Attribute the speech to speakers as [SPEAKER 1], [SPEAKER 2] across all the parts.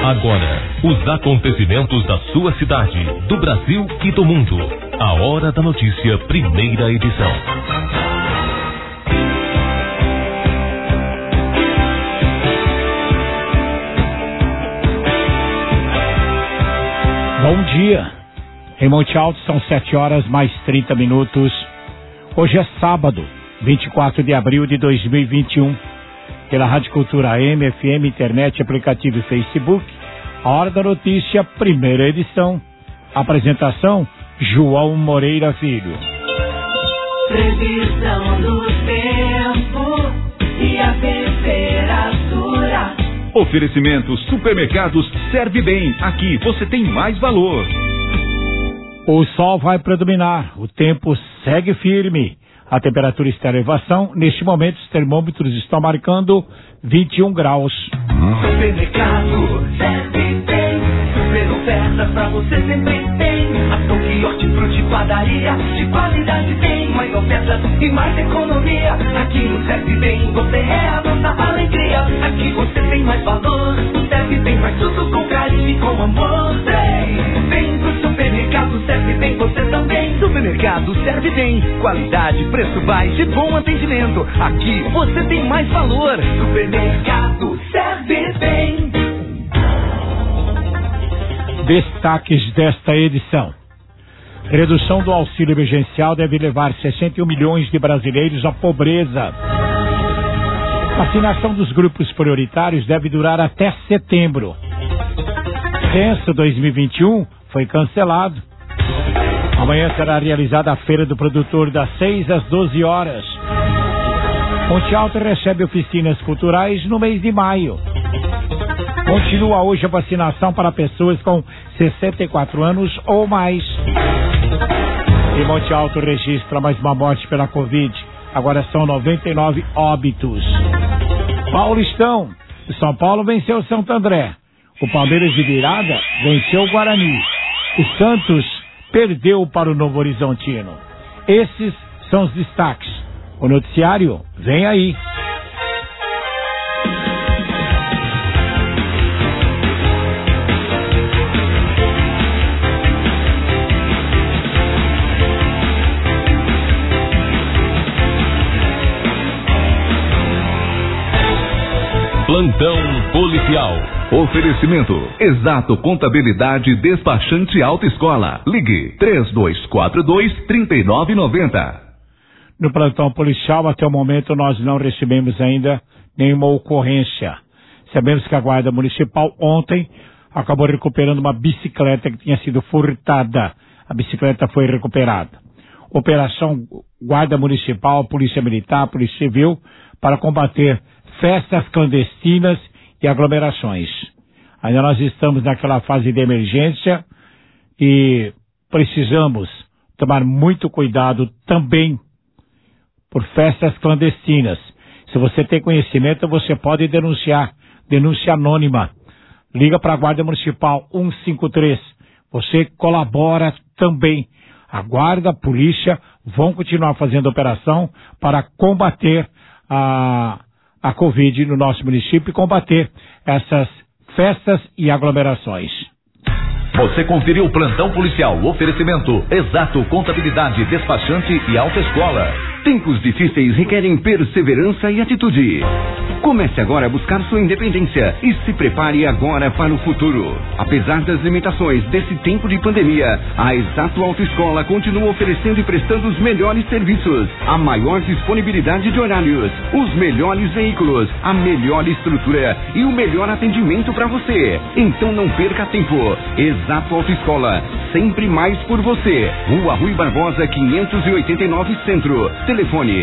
[SPEAKER 1] Agora, os acontecimentos da sua cidade, do Brasil e do mundo. A Hora da Notícia, primeira edição.
[SPEAKER 2] Bom dia. Em Monte Alto são 7 horas mais 30 minutos. Hoje é sábado, 24 de abril de 2021. Pela Rádio Cultura AM, FM, internet, aplicativo e Facebook, a Hora da Notícia, primeira edição. Apresentação, João Moreira Filho.
[SPEAKER 3] Previsão do tempo e a temperatura.
[SPEAKER 4] Oferecimento Supermercados Serve Bem. Aqui você tem mais valor.
[SPEAKER 2] O sol vai predominar, o tempo segue firme. A temperatura está em elevação. Neste momento, os termômetros estão marcando 21 graus.
[SPEAKER 3] Supermercado Serve Bem. Super ofertas pra você sempre tem. Açougue, hortifruti, padaria, de qualidade tem. Mais ofertas e mais economia. Aqui no Serve Bem, você é a nossa alegria. Aqui você tem mais valor. O Serve Bem faz tudo com carinho e com amor. Vem pro Supermercado Serve Bem, você também.
[SPEAKER 4] Supermercado Serve Bem. Qualidade, preço baixo e bom atendimento. Aqui você tem mais valor.
[SPEAKER 3] Supermercado Serve Bem.
[SPEAKER 2] Destaques desta edição. Redução do auxílio emergencial deve levar 61 milhões de brasileiros à pobreza. Vacinação dos grupos prioritários deve durar até setembro. Censo 2021 foi cancelado. Amanhã será realizada a Feira do Produtor das 6 às 12 horas. Monte Alto recebe oficinas culturais no mês de maio. Continua hoje a vacinação para pessoas com 64 anos ou mais. E Monte Alto registra mais uma morte pela Covid. Agora são 99 óbitos. Paulistão. O São Paulo venceu o Santo André. O Palmeiras de virada venceu o Guarani. O Santos perdeu para o Novo Horizontino. Esses são os destaques. O noticiário vem aí.
[SPEAKER 1] Plantão policial.
[SPEAKER 4] Oferecimento Exato Contabilidade Despachante Autoescola. Ligue 3242-3990.
[SPEAKER 2] No plantão policial, até o momento, nós não recebemos ainda nenhuma ocorrência. Sabemos que a Guarda Municipal ontem acabou recuperando uma bicicleta que tinha sido furtada. A bicicleta foi recuperada. Operação Guarda Municipal, Polícia Militar, Polícia Civil, para combater festas clandestinas e aglomerações. Ainda nós estamos naquela fase de emergência e precisamos tomar muito cuidado também por festas clandestinas. Se você tem conhecimento, você pode denunciar. Denúncia anônima. Liga para a Guarda Municipal 153. Você colabora também. A Guarda, a Polícia vão continuar fazendo operação para combater a Covid no nosso município e combater essas festas e aglomerações.
[SPEAKER 1] Você conferiu o Plantão Policial. Oferecimento Exato Contabilidade Despachante e Autoescola.
[SPEAKER 5] Tempos difíceis requerem perseverança e atitude. Comece agora a buscar sua independência e se prepare agora para o futuro. Apesar das limitações desse tempo de pandemia, a Exato Autoescola continua oferecendo e prestando os melhores serviços, a maior disponibilidade de horários, os melhores veículos, a melhor estrutura e o melhor atendimento para você. Então não perca tempo. Exato Autoescola, sempre mais por você. Rua Rui Barbosa 589 Centro. Telefone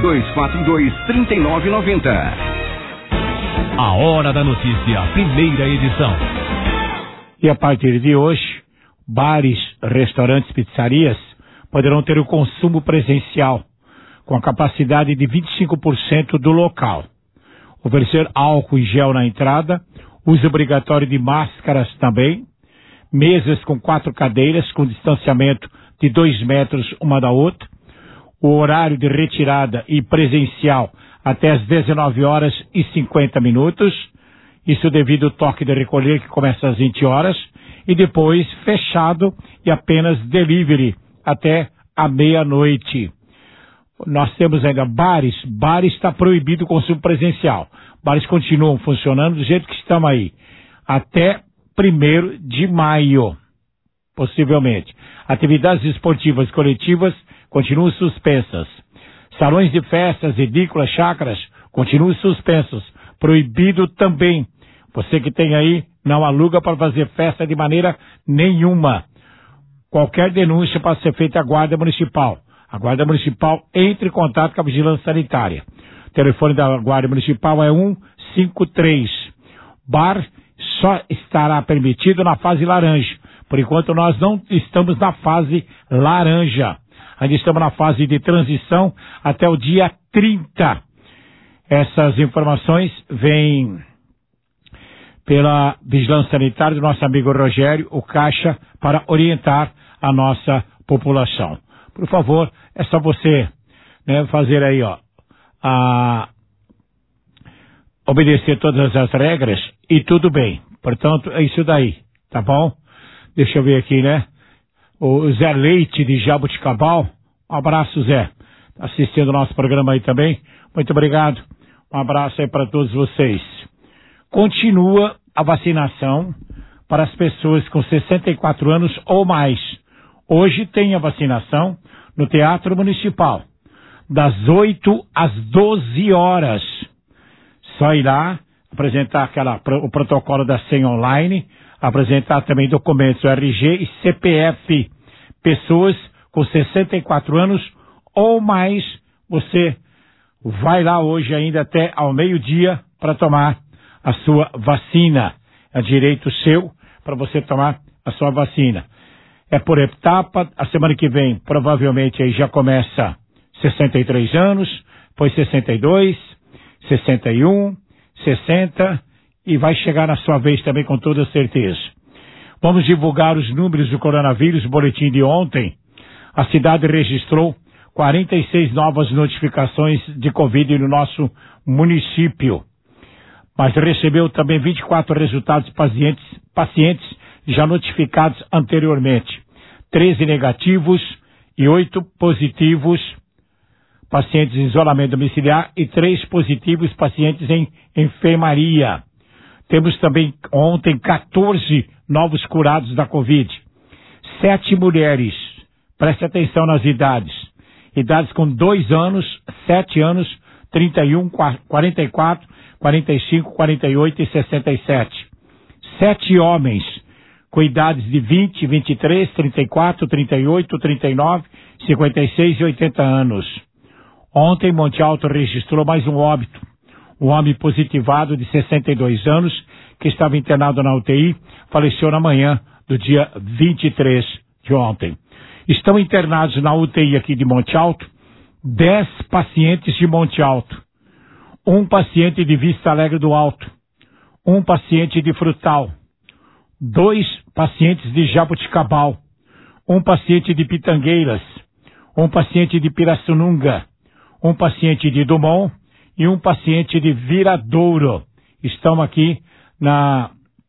[SPEAKER 5] 3242-3990.
[SPEAKER 1] A Hora da Notícia, primeira edição.
[SPEAKER 2] E a partir de hoje, bares, restaurantes, pizzarias poderão ter o consumo presencial, com a capacidade de 25% do local. Oferecer álcool e gel na entrada, uso obrigatório de máscaras também, mesas com 4 cadeiras com distanciamento de 2 metros uma da outra, o horário de retirada e presencial até as 19 horas e 50 minutos Isso devido ao toque de recolher que começa às 20 horas e depois fechado e apenas delivery até a meia-noite. Nós temos ainda bares está proibido o consumo presencial. Bares continuam funcionando do jeito que estão aí, até 1º de maio, possivelmente. Atividades esportivas coletivas continuam suspensas. Salões de festas, edículas, chácaras continuam suspensos. Proibido também. Você que tem aí, não aluga para fazer festa de maneira nenhuma. Qualquer denúncia pode ser feita à Guarda Municipal. A Guarda Municipal entre em contato com a Vigilância Sanitária. O telefone da Guarda Municipal é 153. Bar só estará permitido na fase laranja. Por enquanto nós não estamos na fase laranja. Ainda estamos na fase de transição até o dia 30. Essas informações vêm pela Vigilância Sanitária do nosso amigo Rogério, o Caixa, para orientar a nossa população. Por favor, é só você, né, fazer aí, obedecer todas as regras e tudo bem. Portanto, é isso daí, tá bom? Deixa eu ver aqui, né? O Zé Leite de Jabuticabal. Um abraço, Zé. Tá assistindo o nosso programa aí também. Muito obrigado. Um abraço aí para todos vocês. Continua a vacinação para as pessoas com 64 anos ou mais. Hoje tem a vacinação no Teatro Municipal, das 8 às 12 horas. Só ir lá, apresentar o protocolo da senha online, apresentar também documentos RG e CPF. Pessoas com 64 anos ou mais, você vai lá hoje ainda até ao meio-dia para tomar a sua vacina. É direito seu para você tomar a sua vacina. É por etapa. A semana que vem provavelmente aí já começa 63 anos, depois 62, 61, 60 e vai chegar na sua vez também com toda certeza. Vamos divulgar os números do coronavírus. O boletim de ontem, a cidade registrou 46 novas notificações de Covid no nosso município, mas recebeu também 24 resultados de pacientes já notificados anteriormente. 13 negativos e 8 positivos, pacientes em isolamento domiciliar, e 3 positivos pacientes em enfermaria. Temos também ontem 14 novos curados da Covid. 7 mulheres, preste atenção nas idades. Idades com 2 anos, 7 anos, 31, 44, 45, 48 e 67. 7 homens com idades de 20, 23, 34, 38, 39, 56 e 80 anos. Ontem, Monte Alto registrou mais um óbito. Um homem positivado de 62 anos, que estava internado na UTI, faleceu na manhã do dia 23 de ontem. Estão internados na UTI aqui de Monte Alto 10 pacientes de Monte Alto. Um paciente de Vista Alegre do Alto. Um paciente de Frutal. 2 pacientes de Jabuticabal. Um paciente de Pitangueiras. Um paciente de Pirassununga. Um paciente de Dumont e um paciente de Viradouro. Estão aqui na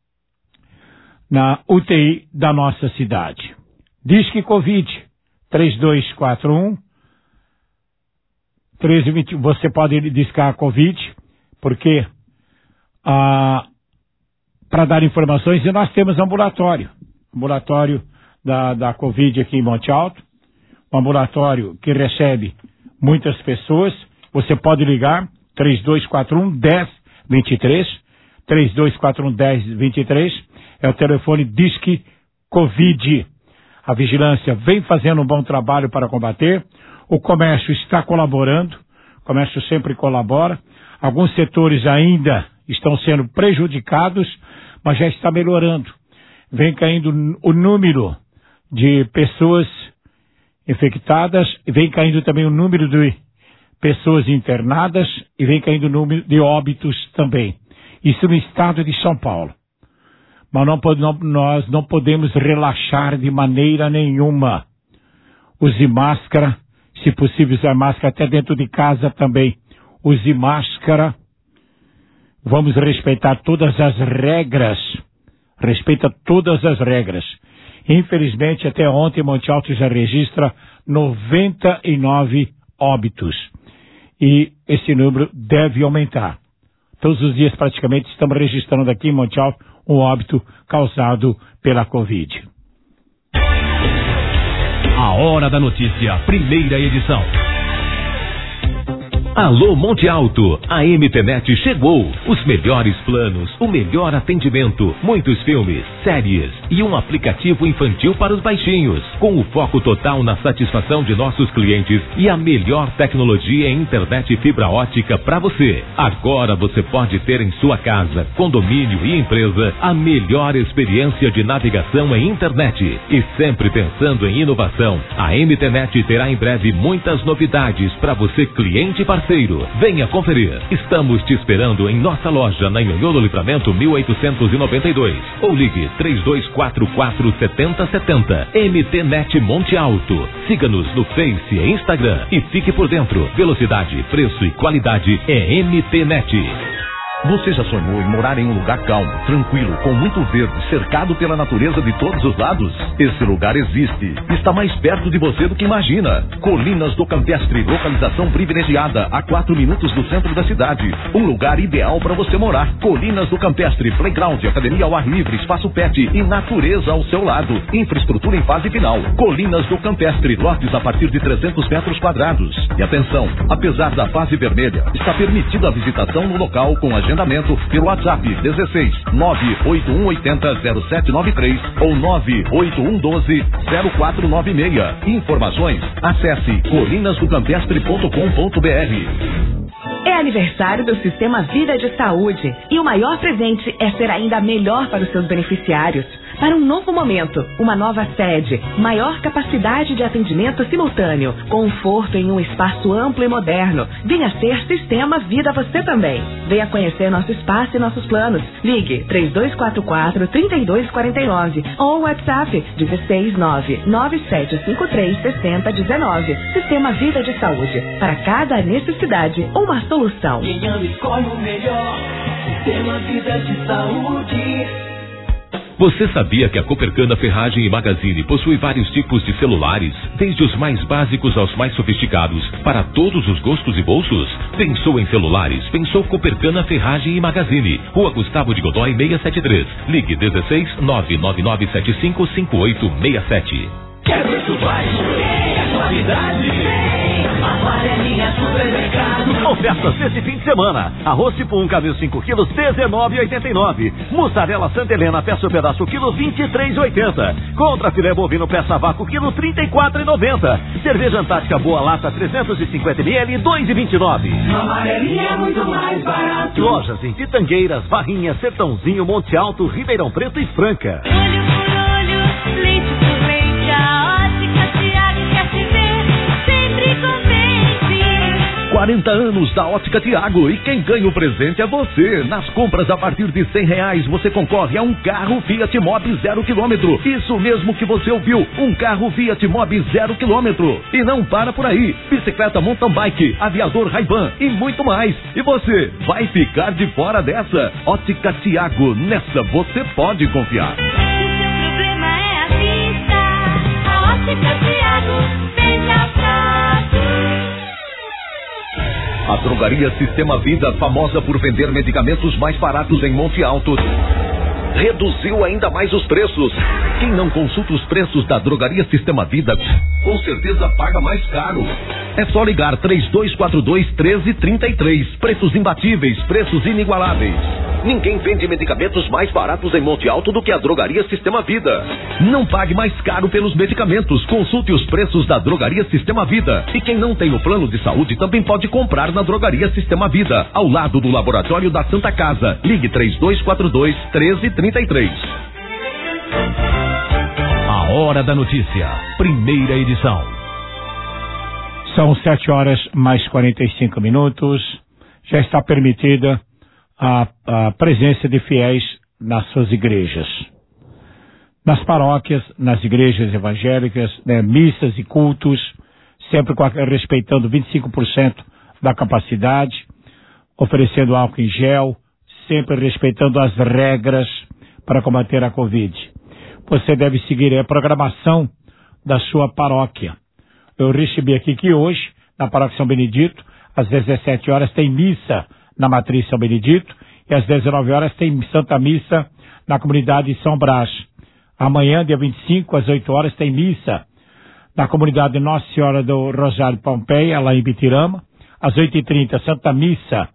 [SPEAKER 2] UTI da nossa cidade. Disque Covid 3241 1320. Você pode discar a Covid, porque para dar informações, e nós temos ambulatório da Covid aqui em Monte Alto, um ambulatório que recebe muitas pessoas. Você pode ligar 3241-1023, 3241-1023, é o telefone Disque Covid. A vigilância vem fazendo um bom trabalho para combater, o comércio está colaborando, o comércio sempre colabora, alguns setores ainda estão sendo prejudicados, mas já está melhorando. Vem caindo o número de pessoas infectadas, vem caindo também o número de pessoas internadas e vem caindo o número de óbitos também. Isso no estado de São Paulo. Mas nós não podemos relaxar de maneira nenhuma. Use máscara, se possível usar máscara até dentro de casa também. Use máscara. Vamos respeitar todas as regras. Respeita todas as regras. Infelizmente, até ontem, Monte Alto já registra 99 óbitos. E esse número deve aumentar. Todos os dias, praticamente, estamos registrando aqui em Monte Alto um óbito causado pela Covid.
[SPEAKER 1] A Hora da Notícia, primeira edição. Alô Monte Alto, a MTNet chegou. Os melhores planos, o melhor atendimento, muitos filmes, séries e um aplicativo infantil para os baixinhos, com o foco total na satisfação de nossos clientes e a melhor tecnologia em internet fibra ótica para você. Agora você pode ter em sua casa, condomínio e empresa a melhor experiência de navegação em internet. E sempre pensando em inovação, a MTNet terá em breve muitas novidades para você, cliente e parceiro. Venha conferir. Estamos te esperando em nossa loja na Nhonhô do Livramento 1892 ou ligue 3244-7070. MTNet Monte Alto. Siga-nos no Face e Instagram e fique por dentro. Velocidade, preço e qualidade é MTNet.
[SPEAKER 6] Você já sonhou em morar em um lugar calmo, tranquilo, com muito verde, cercado pela natureza de todos os lados? Esse lugar existe. Está mais perto de você do que imagina. Colinas do Campestre, localização privilegiada, a 4 minutos do centro da cidade. Um lugar ideal para você morar. Colinas do Campestre, playground, academia ao ar livre, espaço pet e natureza ao seu lado. Infraestrutura em fase final. Colinas do Campestre, lotes a partir de 300 metros quadrados. E atenção, apesar da fase vermelha, está permitida a visitação no local com agendamento pelo WhatsApp 16 98180 0793 ou 98112 0496. Informações, acesse colinasdocampestre.com.br.
[SPEAKER 7] É aniversário do Sistema Vida de Saúde e o maior presente é ser ainda melhor para os seus beneficiários. Para um novo momento, uma nova sede, maior capacidade de atendimento simultâneo, conforto em um espaço amplo e moderno. Venha ser Sistema Vida você também. Venha conhecer nosso espaço e nossos planos. Ligue 3244-3249 ou WhatsApp 16997536019. Sistema Vida de Saúde. Para cada necessidade, uma solução.
[SPEAKER 3] Quem ama escolhe o melhor. Sistema Vida de Saúde.
[SPEAKER 1] Você sabia que a Copercana Ferragem e Magazine possui vários tipos de celulares, desde os mais básicos aos mais sofisticados, para todos os gostos e bolsos? Pensou em celulares? Pensou Copercana Ferragem e Magazine. Rua Gustavo de Godoy 673. Ligue 16 999755867.
[SPEAKER 3] Quer preço baixo? É qualidade. Amarelinha Supermercado.
[SPEAKER 6] Ofertas desse fim de semana. Arroz tipo 1 camil 5 quilos, R$19,89. Mussarela Santa Helena, peça o pedaço quilo, R$23,80. Contra filé bovino, peça vácuo quilo, R$34,90. Cerveja Antártica Boa Lata, 350 ml, R$2,29.
[SPEAKER 3] Amarelinha é muito mais barato.
[SPEAKER 6] Lojas em Pitangueiras, Barrinha, Sertãozinho, Monte Alto, Ribeirão Preto e Franca.
[SPEAKER 8] Olho por olho, leite por leite, a Ótica Tiago quer te ver, sempre contente.
[SPEAKER 6] 40 anos da Ótica Tiago e quem ganha o presente é você. Nas compras a partir de R$100 você concorre a um carro Fiat Mobi 0 km. Isso mesmo que você ouviu, um carro Fiat Mobi 0 km. E não para por aí, bicicleta mountain bike, aviador Ray-Ban e muito mais. E você vai ficar de fora dessa. Ótica Tiago, nessa você pode confiar.
[SPEAKER 8] Se o seu problema é a vista, a Ótica Tiago veja pra tu.
[SPEAKER 6] A Drogaria Sistema Vida, famosa por vender medicamentos mais baratos em Monte Alto, reduziu ainda mais os preços. Quem não consulta os preços da Drogaria Sistema Vida, com certeza paga mais caro. É só ligar 3242-1333. Preços imbatíveis, preços inigualáveis. Ninguém vende medicamentos mais baratos em Monte Alto do que a Drogaria Sistema Vida. Não pague mais caro pelos medicamentos. Consulte os preços da Drogaria Sistema Vida. E quem não tem o plano de saúde também pode comprar na Drogaria Sistema Vida, ao lado do Laboratório da Santa Casa. Ligue 3242-1333.
[SPEAKER 1] A Hora da Notícia, primeira edição.
[SPEAKER 2] São 7 horas mais 45 minutos. Já está permitida a presença de fiéis nas suas igrejas. Nas paróquias, nas igrejas evangélicas, missas e cultos, sempre respeitando 25% da capacidade, oferecendo álcool em gel, sempre respeitando as regras para combater a Covid. Você deve seguir a programação da sua paróquia. Eu recebi aqui que hoje, na paróquia São Benedito, às 17 horas tem missa na Matriz São Benedito e às 19 horas tem Santa Missa na comunidade São Brás. Amanhã, dia 25, às 8 horas, tem missa na comunidade Nossa Senhora do Rosário Pompeia, lá em Bitirama. Às 8h30, Santa Missa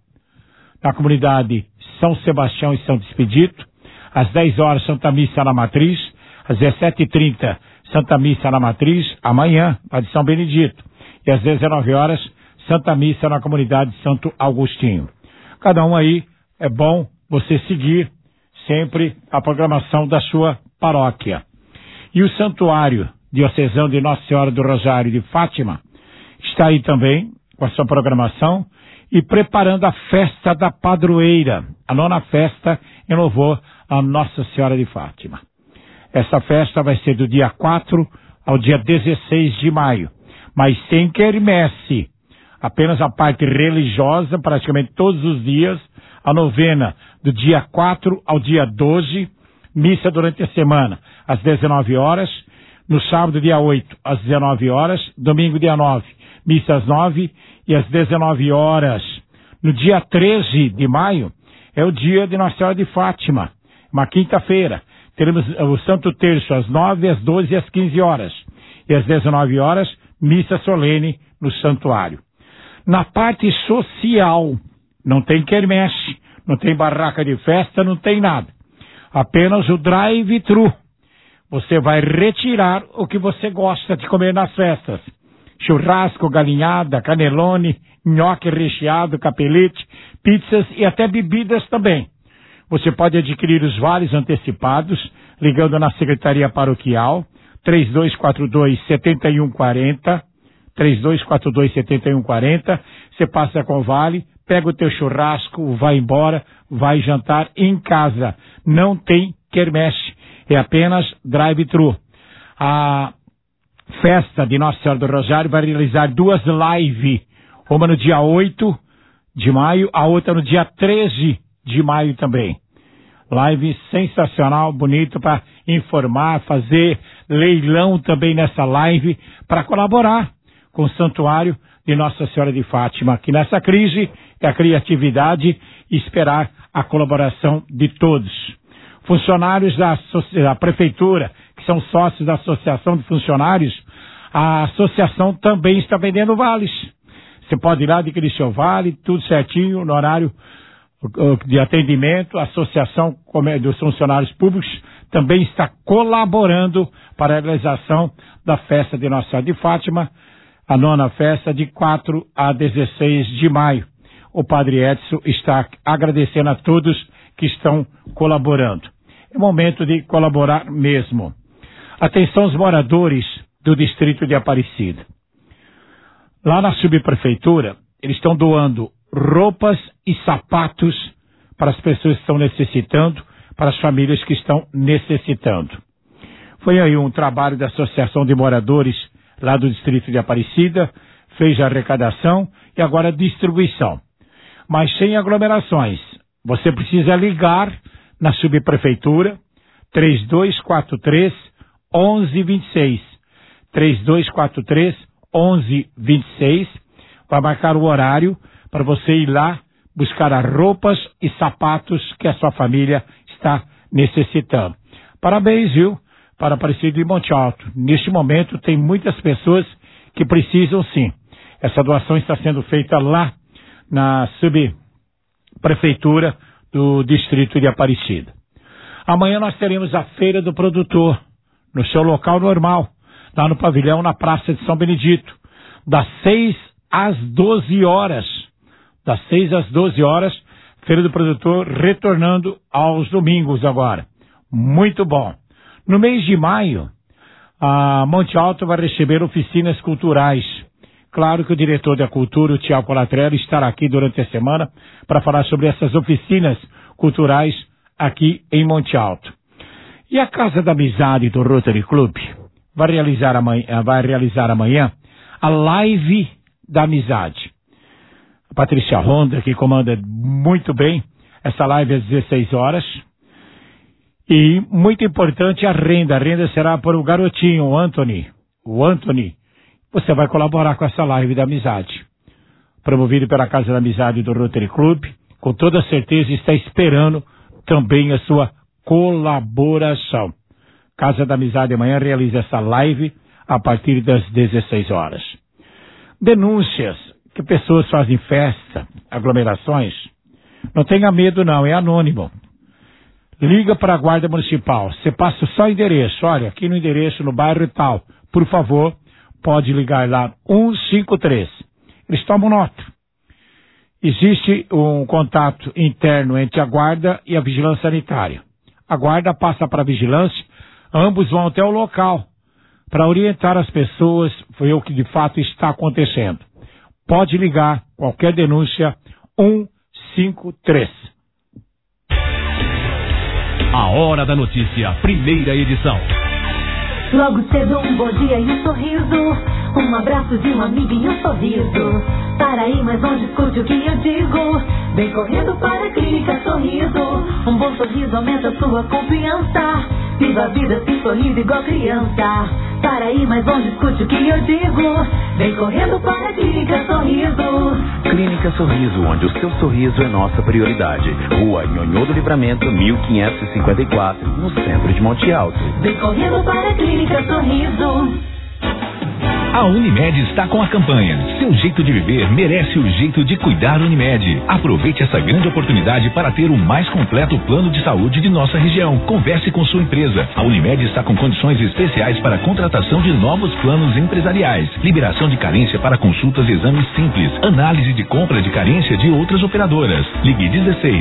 [SPEAKER 2] na comunidade São Sebastião e São Expedito. Às 10 horas, Santa Missa na Matriz. Às 17h30, Santa Missa na Matriz, amanhã, a de São Benedito. E às 19 horas, Santa Missa na comunidade Santo Agostinho. Cada um aí, é bom você seguir sempre a programação da sua paróquia. E o Santuário Diocesano de Nossa Senhora do Rosário de Fátima está aí também com a sua programação e preparando a festa da padroeira, a 9ª festa em louvor a Nossa Senhora de Fátima. Essa festa vai ser do dia 4 ao dia 16 de maio, mas sem quermesse, apenas a parte religiosa, praticamente todos os dias, a novena do dia 4 ao dia 12, missa durante a semana, às 19 horas, no sábado, dia 8, às 19 horas, domingo, dia 9, missa às 9 e às 19 horas. No dia 13 de maio, é o dia de Nossa Senhora de Fátima, uma quinta-feira. Teremos o Santo Terço às 9, às 12 e às 15 horas. E às 19 horas, missa solene no santuário. Na parte social, não tem quermesse, não tem barraca de festa, não tem nada. Apenas o drive-thru. Você vai retirar o que você gosta de comer nas festas. Churrasco, galinhada, canelone, nhoque recheado, capelete, pizzas e até bebidas também. Você pode adquirir os vales antecipados, ligando na Secretaria Paroquial, 3242-7140, 3242-7140, você passa com o vale, pega o teu churrasco, vai embora, vai jantar em casa. Não tem quermesse, é apenas drive-thru. A festa de Nossa Senhora do Rosário vai realizar 2 lives, uma no dia 8 de maio, a outra no dia 13 de maio também. Live sensacional, bonito para informar, fazer leilão também nessa live, para colaborar com o Santuário de Nossa Senhora de Fátima, que nessa crise é a criatividade e esperar a colaboração de todos. Funcionários da Prefeitura, que são sócios da Associação de Funcionários, a associação também está vendendo vales. Você pode ir lá adquirir seu vale, tudo certinho, no horário de atendimento. A Associação dos Funcionários Públicos também está colaborando para a realização da festa de Nossa Senhora de Fátima, a 9ª festa de 4 a 16 de maio. O Padre Edson está agradecendo a todos que estão colaborando. É momento de colaborar mesmo. Atenção aos moradores do distrito de Aparecida. Lá na subprefeitura, eles estão doando roupas e sapatos para as pessoas que estão necessitando, para as famílias que estão necessitando. Foi aí um trabalho da Associação de Moradores lá do distrito de Aparecida, fez a arrecadação e agora a distribuição. Mas sem aglomerações. Você precisa ligar na subprefeitura 3243-1126. 3243-1126. Vai marcar o horário para você ir lá buscar as roupas e sapatos que a sua família está necessitando. Parabéns, viu? Para Aparecida de Monte Alto. Neste momento tem muitas pessoas que precisam sim. Essa doação está sendo feita lá na subprefeitura do distrito de Aparecida. Amanhã nós teremos a Feira do Produtor, no seu local normal, lá no pavilhão, na Praça de São Benedito, das 6 às 12 horas. Das 6 às 12 horas, Feira do Produtor retornando aos domingos agora. Muito bom. No mês de maio, a Monte Alto vai receber oficinas culturais. Claro que o diretor da Cultura, o Tiago Colatrelli, estará aqui durante a semana para falar sobre essas oficinas culturais aqui em Monte Alto. E a Casa da Amizade do Rotary Club vai realizar amanhã a Live da Amizade. A Patrícia Ronda, que comanda muito bem essa live às 16 horas. E muito importante a renda. A renda será para o garotinho, o Anthony. O Anthony. Você vai colaborar com essa live da amizade. Promovido pela Casa da Amizade do Rotary Club. Com toda certeza está esperando também a sua colaboração. Casa da Amizade amanhã realiza essa live a partir das 16 horas. Denúncias que pessoas fazem festa, aglomerações. Não tenha medo não, é anônimo. Liga para a Guarda Municipal. Você passa só o endereço. Olha, aqui no endereço, no bairro e tal. Por favor, pode ligar lá 153. Eles tomam nota. Existe um contato interno entre a Guarda e a Vigilância Sanitária. A Guarda passa para a Vigilância, ambos vão até o local para orientar as pessoas, ver o que de fato está acontecendo. Pode ligar, qualquer denúncia, 153.
[SPEAKER 1] A Hora da Notícia, primeira edição.
[SPEAKER 9] Logo cedo um bom dia e um sorriso, um abraço de um amigo e um sorriso. Para aí, mas não discute o que eu digo. Vem correndo para a Clínica Sorriso. Um bom sorriso aumenta sua confiança. Viva a vida se sorrindo igual criança. Para aí, mas não discute o que eu digo. Vem correndo para a Clínica Sorriso.
[SPEAKER 10] Clínica Sorriso, onde o seu sorriso é nossa prioridade. Rua Nhonhô do Livramento, 1554, no centro de Monte Alto.
[SPEAKER 9] Vem correndo para a Clínica Sorriso.
[SPEAKER 11] A Unimed está com a campanha Seu jeito de viver merece o jeito de cuidar. Unimed. Aproveite essa grande oportunidade para ter o mais completo plano de saúde de nossa região. Converse com sua empresa. A Unimed está com condições especiais para a contratação de novos planos empresariais. Liberação de carência para consultas e exames simples. Análise de compra de carência de outras operadoras. Ligue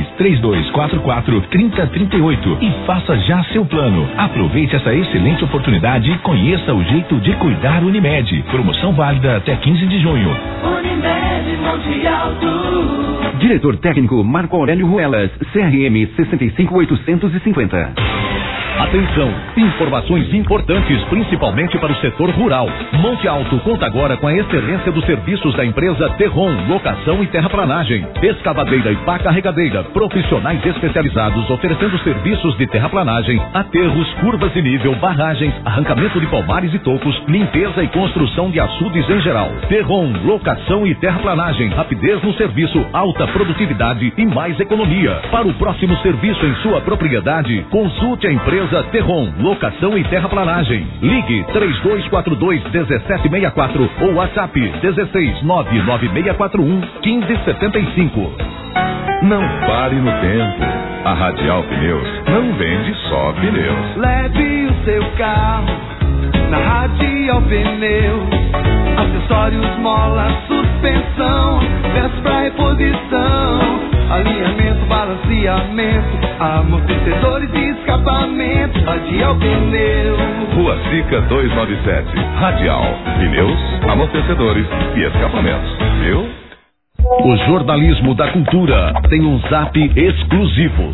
[SPEAKER 11] 16-3244-3038 e faça já seu plano. Aproveite essa excelente oportunidade e conheça o jeito de cuidar. Unimed. Promoção válida até 15 de junho.
[SPEAKER 3] Unimed Monte Alto.
[SPEAKER 5] Diretor técnico Marco Aurélio Ruelas, CRM 65850.
[SPEAKER 6] Atenção, informações importantes, principalmente para o setor rural. Monte Alto conta agora com a excelência dos serviços da empresa Terron, locação e terraplanagem, escavadeira e pá carregadeira, profissionais especializados oferecendo serviços de terraplanagem, aterros, curvas de nível, barragens, arrancamento de palmares e tocos, limpeza e construção de açudes em geral. Terron, locação e terraplanagem, rapidez no serviço, alta produtividade e mais economia. Para o próximo serviço em sua propriedade, consulte a empresa Terron, locação e terraplanagem. Ligue 3242-1764 ou WhatsApp 1699641-1575.
[SPEAKER 12] Não pare no tempo. A Radial Pneus não vende só pneus.
[SPEAKER 3] Leve o seu carro na Radial Pneus. Acessórios, mola, suspensão, peças pra reposição, alinhamento, balanceamento, amortecedores e escapamento. Radial Pneus.
[SPEAKER 12] Rua Sica 297. Radial Pneus, amortecedores e escapamentos. Viu?
[SPEAKER 6] O jornalismo da cultura tem um zap exclusivo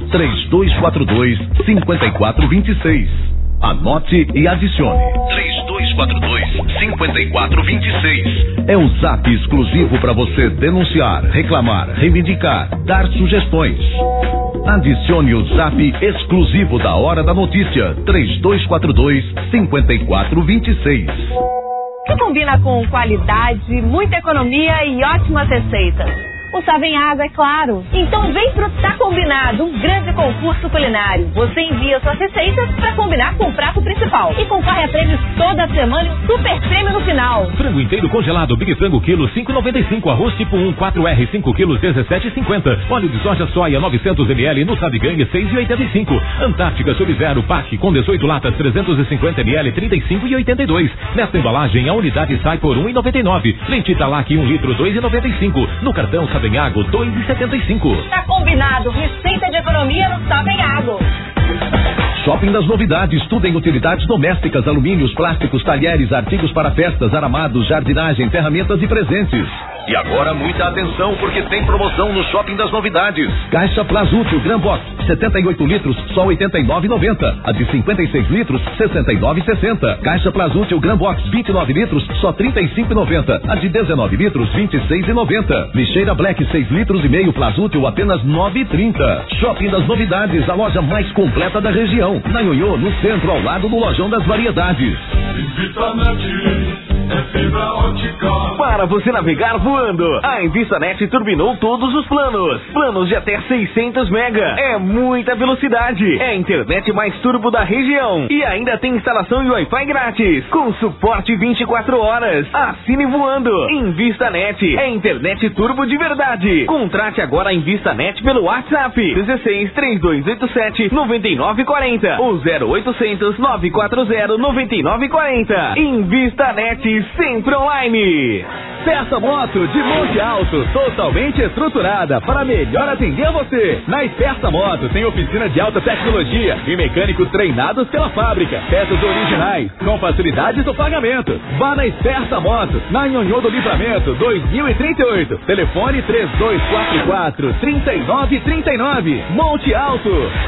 [SPEAKER 6] 3242-5426. Anote e adicione 3242-5426. É um zap exclusivo para você denunciar, reclamar, reivindicar, dar sugestões. Adicione o zap exclusivo da Hora da Notícia 3242-5426.
[SPEAKER 13] Que combina com qualidade, muita economia e ótimas receitas. O Savem Água, é claro. Então vem pro Tá Combinado, um grande concurso culinário. Você envia suas receitas para combinar com o prato principal e concorre a prêmios toda semana e um super prêmio no final.
[SPEAKER 1] Frango inteiro congelado, Big Frango quilo 5,95, arroz tipo 1, 4R 5 quilos 17,50, óleo de soja soia 900 ml no Sabe Gangue 6,85, Antártica Sub-Zero Pack com 18 latas 350 ml 35,82. Nesta embalagem a unidade sai por 1,99. Leite Italac 1 litro 2,95. No cartão Savem Água 2,75.
[SPEAKER 13] Tá combinado, receita de economia no Savem Água.
[SPEAKER 6] Shopping das Novidades, tudo em utilidades domésticas, alumínios, plásticos, talheres, artigos para festas, aramados, jardinagem, ferramentas e presentes. E agora muita atenção, porque tem promoção no Shopping das Novidades. Caixa Plazútil Gran Box, 78 litros, só R$ 89,90. A de 56 litros, R$ 69,60. Caixa Plazútil Gran Box, 29 litros, só R$ 35,90. A de 19 litros, R$ 26,90. Lixeira Black, 6 litros e meio Plazútil, apenas R$ 9,30. Shopping das Novidades, a loja mais completa da região. Na Ionhô, no centro, ao lado do Lojão das Variedades.
[SPEAKER 4] Para você navegar voando, a InvistaNet turbinou todos os planos. Planos de até 600 mega. É muita velocidade. É a internet mais turbo da região. E ainda tem instalação e Wi-Fi grátis, com suporte 24 horas. Assine voando. InvistaNet é internet turbo de verdade. Contrate agora a InvistaNet pelo WhatsApp 16 3287 9940 ou 0800 940 9940. InvistaNet sempre online.
[SPEAKER 14] Peça moto de Monte Alto, totalmente estruturada para melhor atender você. Na Esperta Moto tem oficina de alta tecnologia e mecânicos treinados pela fábrica. Peças originais, com facilidades do pagamento. Vá na Esperta Moto, na Ionhô do Livramento, 2038. Telefone 3244-3939. Monte Alto.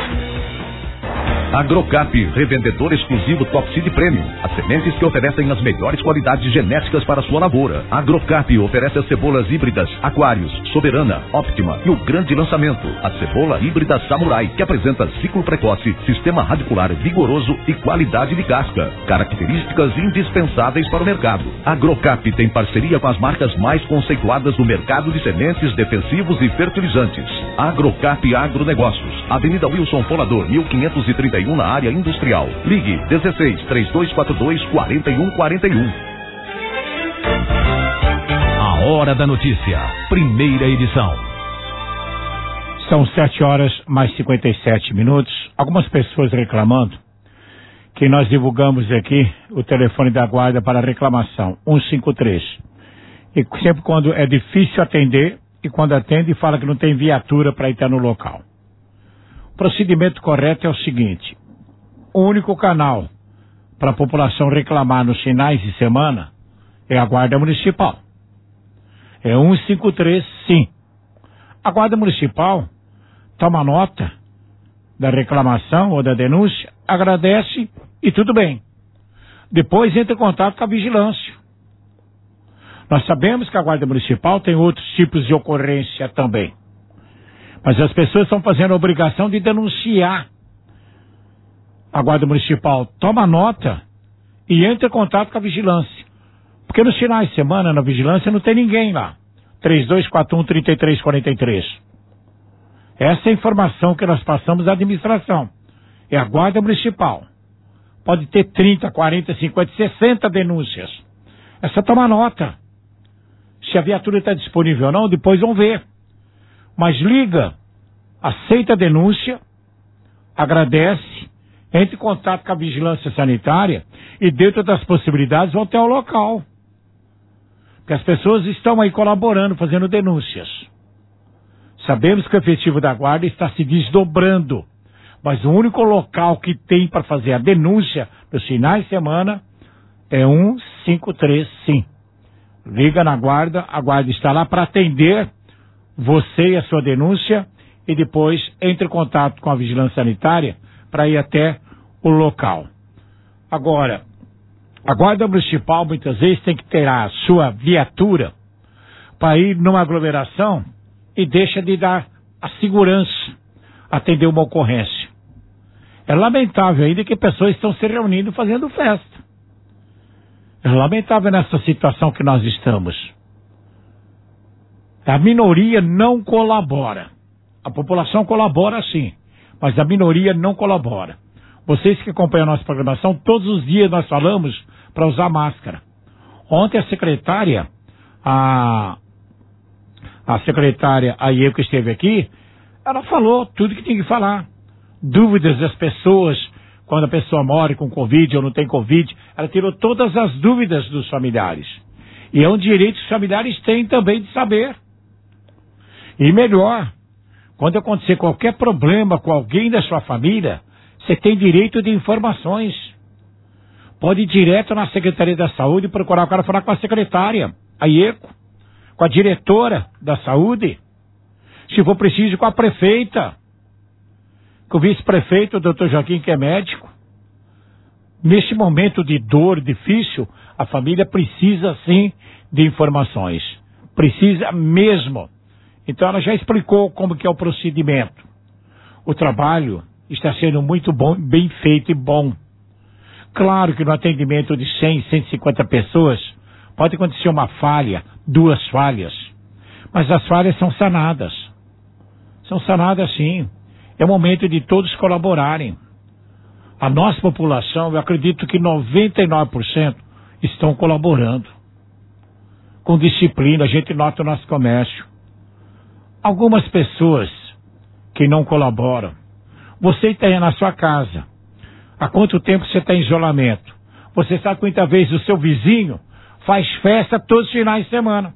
[SPEAKER 6] Agrocap, revendedor exclusivo Top Seed Premium. As sementes que oferecem as melhores qualidades genéticas para a sua lavoura. Agrocap oferece as cebolas híbridas Aquários, Soberana, Optima e o grande lançamento, a cebola híbrida Samurai, que apresenta ciclo precoce, sistema radicular vigoroso e qualidade de casca. Características indispensáveis para o mercado. Agrocap tem parceria com as marcas mais conceituadas do mercado de sementes, defensivos e fertilizantes. Agrocap Agronegócios, Avenida Wilson Fonador, 1531, na área industrial. Ligue 16 3242 4141.
[SPEAKER 11] A Hora da Notícia, primeira edição.
[SPEAKER 2] São 7 horas mais 57 minutos. Algumas pessoas reclamando que nós divulgamos aqui o telefone da guarda para reclamação, 153. E sempre quando é difícil atender, e quando atende fala que não tem viatura para estar no local. O procedimento correto é o seguinte: o único canal para a população reclamar nos finais de semana é a Guarda Municipal. É 153, sim. A Guarda Municipal toma nota da reclamação ou da denúncia, agradece e tudo bem. Depois entra em contato com a vigilância. Nós sabemos que a Guarda Municipal tem outros tipos de ocorrência também. Mas as pessoas estão fazendo a obrigação de denunciar. A Guarda Municipal toma nota e entra em contato com a vigilância. Porque nos finais de semana, na vigilância, não tem ninguém lá. 3241-3343. Essa é a informação que nós passamos à administração. É a Guarda Municipal. Pode ter 30, 40, 50, 60 denúncias. É só tomar nota. Se a viatura está disponível ou não, depois vão ver. Mas liga, aceita a denúncia, agradece, entre em contato com a vigilância sanitária e, dentro das possibilidades, vão até o local. Porque as pessoas estão aí colaborando, fazendo denúncias. Sabemos que o efetivo da guarda está se desdobrando, mas o único local que tem para fazer a denúncia nos finais de semana é 153, sim. Liga na guarda, a guarda está lá para atender você e a sua denúncia, e depois entre em contato com a vigilância sanitária para ir até o local. Agora, a Guarda Municipal muitas vezes tem que ter a sua viatura para ir numa aglomeração e deixa de dar a segurança, atender uma ocorrência. É lamentável ainda que pessoas estão se reunindo fazendo festa. É lamentável nessa situação que nós estamos. A minoria não colabora. A população colabora sim, mas a minoria não colabora. Vocês que acompanham a nossa programação, todos os dias nós falamos para usar máscara. Ontem a secretária, a secretária Aie, que esteve aqui, ela falou tudo que tinha que falar. Dúvidas das pessoas, quando a pessoa morre com Covid ou não tem Covid, ela tirou todas as dúvidas dos familiares. E é um direito que os familiares têm também de saber. E melhor, quando acontecer qualquer problema com alguém da sua família, você tem direito de informações. Pode ir direto na Secretaria da Saúde e procurar o cara falar com a secretária, a IECO. com a diretora da saúde, se for preciso com a prefeita, com o vice-prefeito, o doutor Joaquim, que é médico. Neste momento de dor difícil, a família precisa sim de informações. Precisa mesmo. Então ela já explicou como que é o procedimento. O trabalho está sendo muito bom, bem feito e bom. Claro que no atendimento de 100, 150 pessoas, pode acontecer uma falha, 2 falhas. Mas as falhas são sanadas. São sanadas sim. É o momento de todos colaborarem. A nossa população, eu acredito que 99% estão colaborando. Com disciplina, a gente nota o nosso comércio. Algumas pessoas que não colaboram. Você está aí na sua casa. Há quanto tempo você está em isolamento? Você sabe quantas vezes o seu vizinho faz festa todos os finais de semana.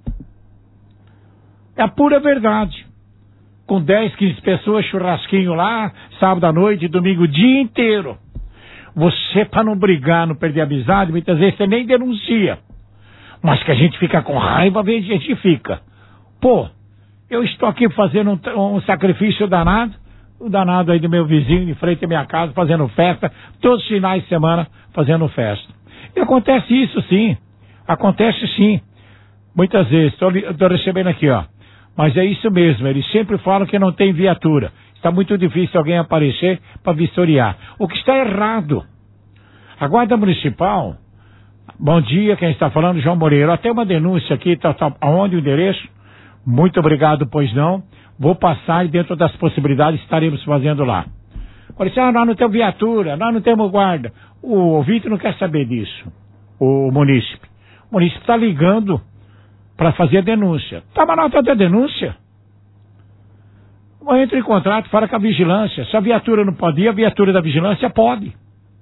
[SPEAKER 2] É a pura verdade. Com 10, 15 pessoas, churrasquinho lá, sábado à noite, domingo o dia inteiro. Você, para não brigar, não perder a amizade, muitas vezes você nem denuncia. Mas que a gente fica com raiva, às vezes a gente fica. Pô, eu estou aqui fazendo um sacrifício danado, o danado aí do meu vizinho, de frente à minha casa, fazendo festa, todos os finais de semana fazendo festa. E acontece isso sim, acontece sim. Muitas vezes, estou recebendo aqui, ó. Mas é isso mesmo, eles sempre falam que não tem viatura. Está muito difícil alguém aparecer para vistoriar. O que está errado. A Guarda Municipal, bom dia, quem está falando, João Moreira. Até uma denúncia aqui, tá aonde o endereço? Muito obrigado, pois não. Vou passar e dentro das possibilidades estaremos fazendo lá. Olha, nós não temos viatura, nós não temos guarda. O ouvinte não quer saber disso, o munícipe. O munícipe está ligando para fazer a denúncia. Toma nota da denúncia. Entra em contrato, fala com a vigilância. Se a viatura não pode ir, a viatura da vigilância pode.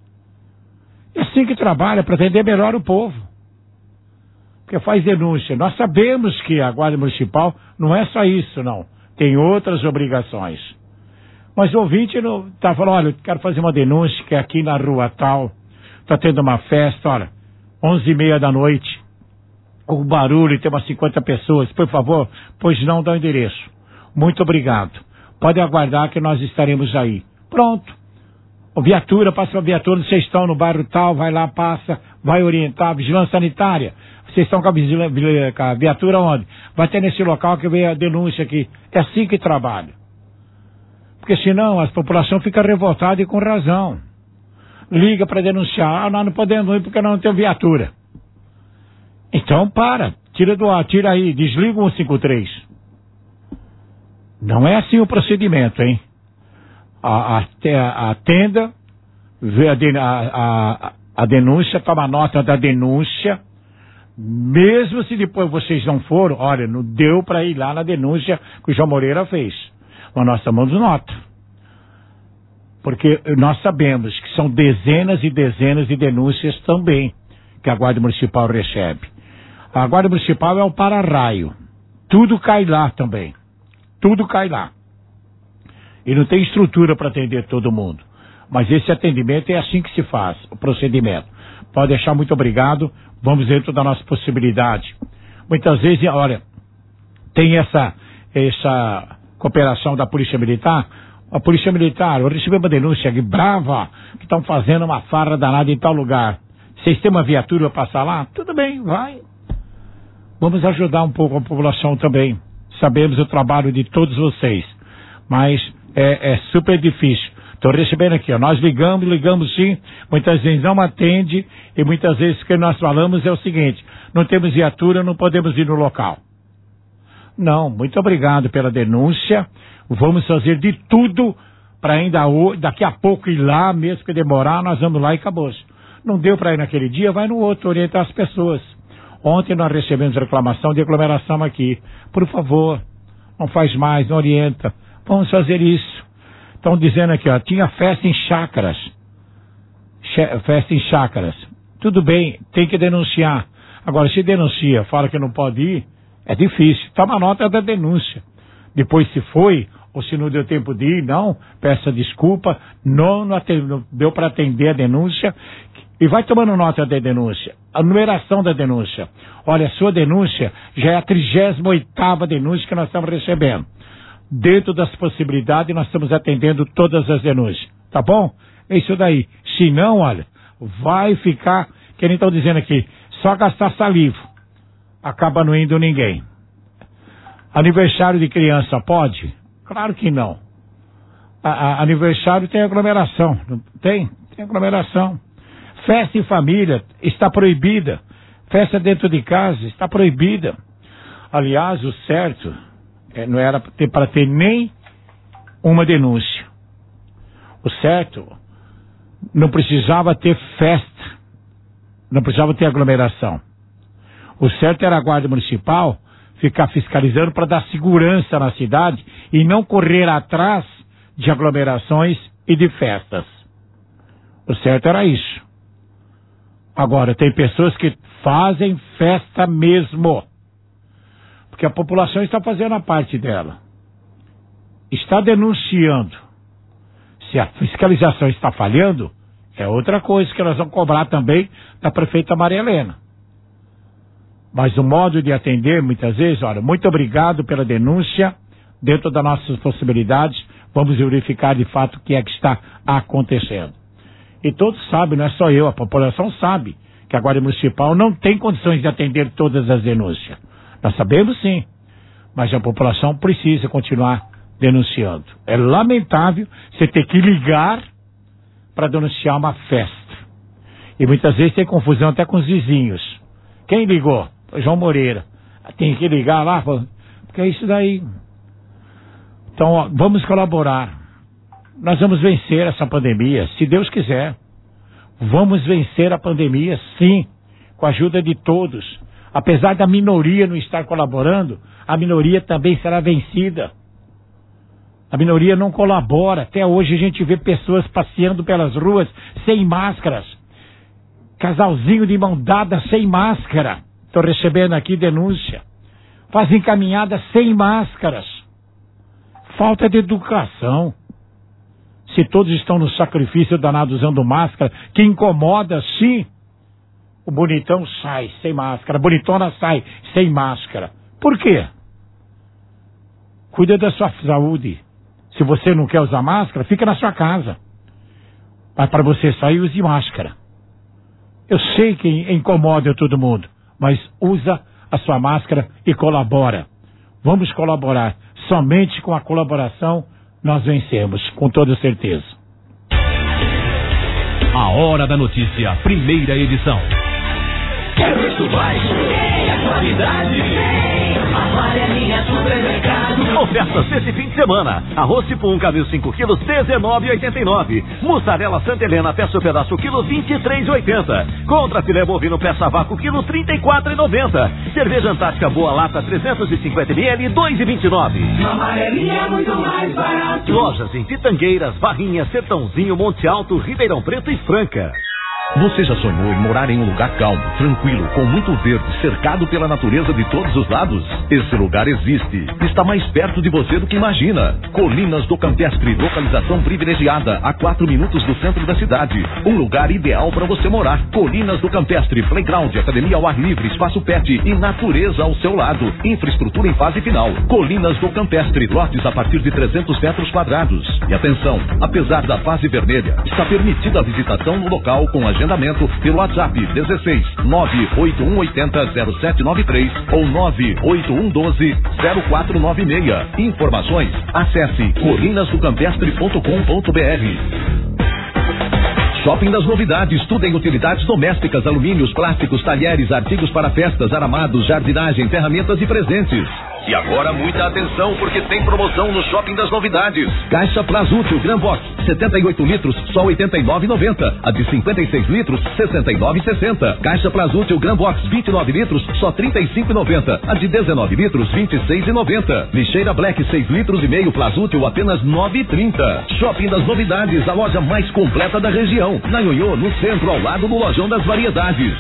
[SPEAKER 2] É assim que trabalha, para atender melhor o povo. Porque faz denúncia. Nós sabemos que a Guarda Municipal não é só isso, não. Tem outras obrigações. Mas o ouvinte está falando, olha, eu quero fazer uma denúncia que aqui na rua tal, está tendo uma festa, olha, 11h30 da noite. O barulho, tem umas 50 pessoas. Por favor, pois não, dá o endereço. Muito obrigado. Pode aguardar que nós estaremos aí. Pronto. O viatura, passa a viatura, vocês estão no bairro tal, vai lá, passa, vai orientar, vigilância sanitária. Vocês estão com a viatura onde? Vai ter nesse local que veio a denúncia aqui. É assim que trabalha. Porque senão a população fica revoltada e com razão. Liga para denunciar. Ah, nós não podemos ir porque nós não temos viatura. Então para. Tira do ar, tira aí, desliga o 153. Não é assim o procedimento, hein? Atenda, vê a denúncia, toma nota da denúncia. Mesmo se depois vocês não foram, olha, não deu para ir lá na denúncia que o João Moreira fez. Mas nós tomamos nota. Porque nós sabemos que são dezenas e dezenas de denúncias também que a Guarda Municipal recebe. A Guarda Municipal é o para-raio. Tudo cai lá também. Tudo cai lá. E não tem estrutura para atender todo mundo. Mas esse atendimento é assim que se faz, o procedimento. Pode deixar, muito obrigado. Vamos dentro da nossa possibilidade. Muitas vezes, olha, tem essa cooperação da Polícia Militar. A Polícia Militar, eu recebi uma denúncia aqui, brava, que estão fazendo uma farra danada em tal lugar. Vocês têm uma viatura para passar lá? Tudo bem, vai. Vamos ajudar um pouco a população também. Sabemos o trabalho de todos vocês. Mas é super difícil. Estou recebendo aqui, ó, nós ligamos sim, muitas vezes não atende e muitas vezes o que nós falamos é o seguinte, não temos viatura, não podemos ir no local. Não, muito obrigado pela denúncia, vamos fazer de tudo para ainda daqui a pouco ir lá, mesmo que demorar, nós vamos lá e acabou. Não deu para ir naquele dia, vai no outro, orientar as pessoas. Ontem nós recebemos reclamação de aglomeração aqui, por favor, não faz mais, não orienta, vamos fazer isso. Estão dizendo aqui, ó, tinha festa em chácaras. Festa em chácaras. Tudo bem, tem que denunciar. Agora, se denuncia, fala que não pode ir, é difícil. Toma nota da denúncia. Depois, se foi, ou se não deu tempo de ir, não, peça desculpa, não deu para atender a denúncia. E vai tomando nota da denúncia, a numeração da denúncia. Olha, a sua denúncia já é a 38ª denúncia que nós estamos recebendo. Dentro das possibilidades, nós estamos atendendo todas as denúncias. Tá bom? É isso daí. Se não, olha, vai ficar, que nem estão dizendo aqui, só gastar saliva. Acaba não indo ninguém. Aniversário de criança pode? Claro que não. Aniversário tem aglomeração. Não tem? Tem aglomeração. Festa em família está proibida. Festa dentro de casa está proibida. Aliás, o certo não era para ter nem uma denúncia. O certo não precisava ter festa. Não precisava ter aglomeração. O certo era a Guarda Municipal ficar fiscalizando para dar segurança na cidade e não correr atrás de aglomerações e de festas. O certo era isso. Agora, tem pessoas que fazem festa mesmo. Porque a população está fazendo a parte dela. Está denunciando. Se a fiscalização está falhando, é outra coisa que nós vamos cobrar também da prefeita Maria Helena. Mas o modo de atender, muitas vezes, olha, muito obrigado pela denúncia. Dentro das nossas possibilidades, vamos verificar de fato o que é que está acontecendo. E todos sabem, não é só eu, a população sabe que a Guarda Municipal não tem condições de atender todas as denúncias. Nós sabemos sim, mas a população precisa continuar denunciando. É lamentável você ter que ligar para denunciar uma festa. E muitas vezes tem confusão até com os vizinhos. Quem ligou? João Moreira. Tem que ligar lá, porque é isso daí. Então, ó, vamos colaborar. Nós vamos vencer essa pandemia, se Deus quiser. Vamos vencer a pandemia, sim, com a ajuda de todos. Apesar da minoria não estar colaborando, a minoria também será vencida. A minoria não colabora. Até hoje a gente vê pessoas passeando pelas ruas sem máscaras. Casalzinho de mão dada sem máscara. Estou recebendo aqui denúncia. Fazem caminhadas sem máscaras. Falta de educação. Se todos estão no sacrifício danado usando máscara, que incomoda, sim. O bonitão sai sem máscara, a bonitona sai sem máscara. Por quê? Cuida da sua saúde. Se você não quer usar máscara, fica na sua casa. Mas para você sair, use máscara. Eu sei que incomoda todo mundo, mas usa a sua máscara e colabora. Vamos colaborar. Somente com a colaboração nós vencemos, com toda certeza.
[SPEAKER 1] A Hora da Notícia, primeira edição.
[SPEAKER 3] É preço baixo, é qualidade. Amarelinha Supermercado.
[SPEAKER 4] Ofertas desse fim de semana. Arroz tipo 1 camil 5 quilos, R$19,89. Mussarela Santa Helena, peça o pedaço quilo, R$23,80. Contra filé bovino, peça vácuo quilo, R$34,90. Cerveja Antártica Boa Lata, 350 ml, R$2,29.
[SPEAKER 3] Amarelinha é muito mais barato.
[SPEAKER 4] Lojas em Pitangueiras, Barrinha, Sertãozinho, Monte Alto, Ribeirão Preto e Franca.
[SPEAKER 6] Você já sonhou em morar em um lugar calmo, tranquilo, com muito verde, cercado pela natureza de todos os lados? Esse lugar existe. Está mais perto de você do que imagina. Colinas do Campestre, localização privilegiada, a 4 minutos do centro da cidade. Um lugar ideal para você morar. Colinas do Campestre, playground, academia ao ar livre, espaço pet e natureza ao seu lado. Infraestrutura em fase final. Colinas do Campestre, lotes a partir de 300 metros quadrados. E atenção, apesar da fase vermelha, está permitida a visitação no local com agendamento pelo WhatsApp 16 98180 0793 ou 98112 0496. Informações, acesse colinasdocampestre.com.br. Shopping das Novidades, tudo em utilidades domésticas, alumínios, plásticos, talheres, artigos para festas, aramados, jardinagem, ferramentas e presentes.
[SPEAKER 1] E agora muita atenção, porque tem promoção no Shopping das Novidades.
[SPEAKER 6] Caixa Plazútil Gran Box, 78 litros, só R$ 89,90. A de 56 litros, R$ 69,60. Caixa Plazútil Gran Box, 29 litros, só R$ 35,90. A de 19 litros, R$ 26,90. Lixeira Black, 6 litros e meio, Plazútil, apenas R$ 9,30. Shopping das Novidades, a loja mais completa da região. Na Ionhô, no centro, ao lado do Lojão das Variedades.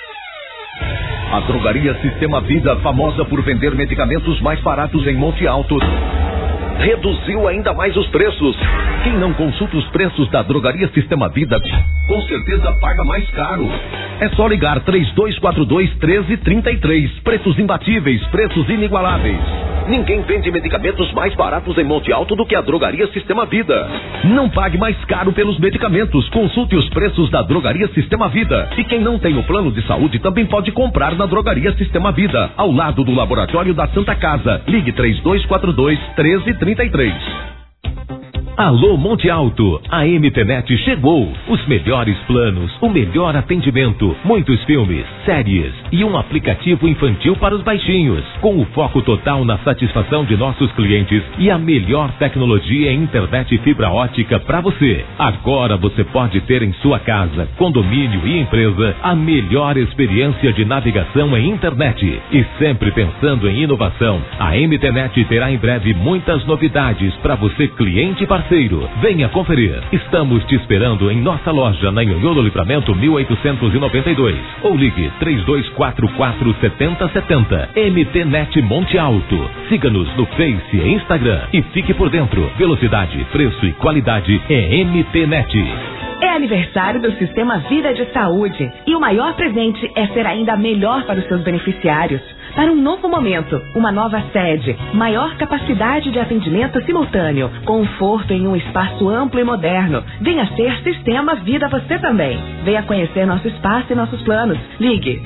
[SPEAKER 6] A drogaria Sistema Vida, famosa por vender medicamentos mais baratos em Monte Alto, reduziu ainda mais os preços. Quem não consulta os preços da Drogaria Sistema Vida, com certeza paga mais caro. É só ligar 3242-1333. Preços imbatíveis, preços inigualáveis. Ninguém vende medicamentos mais baratos em Monte Alto do que a Drogaria Sistema Vida. Não pague mais caro pelos medicamentos. Consulte os preços da Drogaria Sistema Vida. E quem não tem o plano de saúde também pode comprar na Drogaria Sistema Vida, ao lado do Laboratório da Santa Casa. Ligue 3242-1333.
[SPEAKER 1] Alô Monte Alto, a MTNet chegou. Os melhores planos, o melhor atendimento, muitos filmes, séries e um aplicativo infantil para os baixinhos, com o foco total na satisfação de nossos clientes e a melhor tecnologia em internet e fibra ótica para você. Agora você pode ter em sua casa, condomínio e empresa a melhor experiência de navegação em internet. E sempre pensando em inovação, a MTNet terá em breve muitas novidades para você, cliente e parceiro. Venha conferir. Estamos te esperando em nossa loja na Nhonhô do Livramento 1892. Ou ligue 3244-7070. MTNet Monte Alto. Siga-nos no Face e Instagram e fique por dentro. Velocidade, preço e qualidade é MTNet.
[SPEAKER 7] É aniversário do Sistema Vida de Saúde e o maior presente é ser ainda melhor para os seus beneficiários. Para um novo momento, uma nova sede, maior capacidade de atendimento simultâneo, conforto em um espaço amplo e moderno. Venha ser Sistema Vida você também. Venha conhecer nosso espaço e nossos planos. Ligue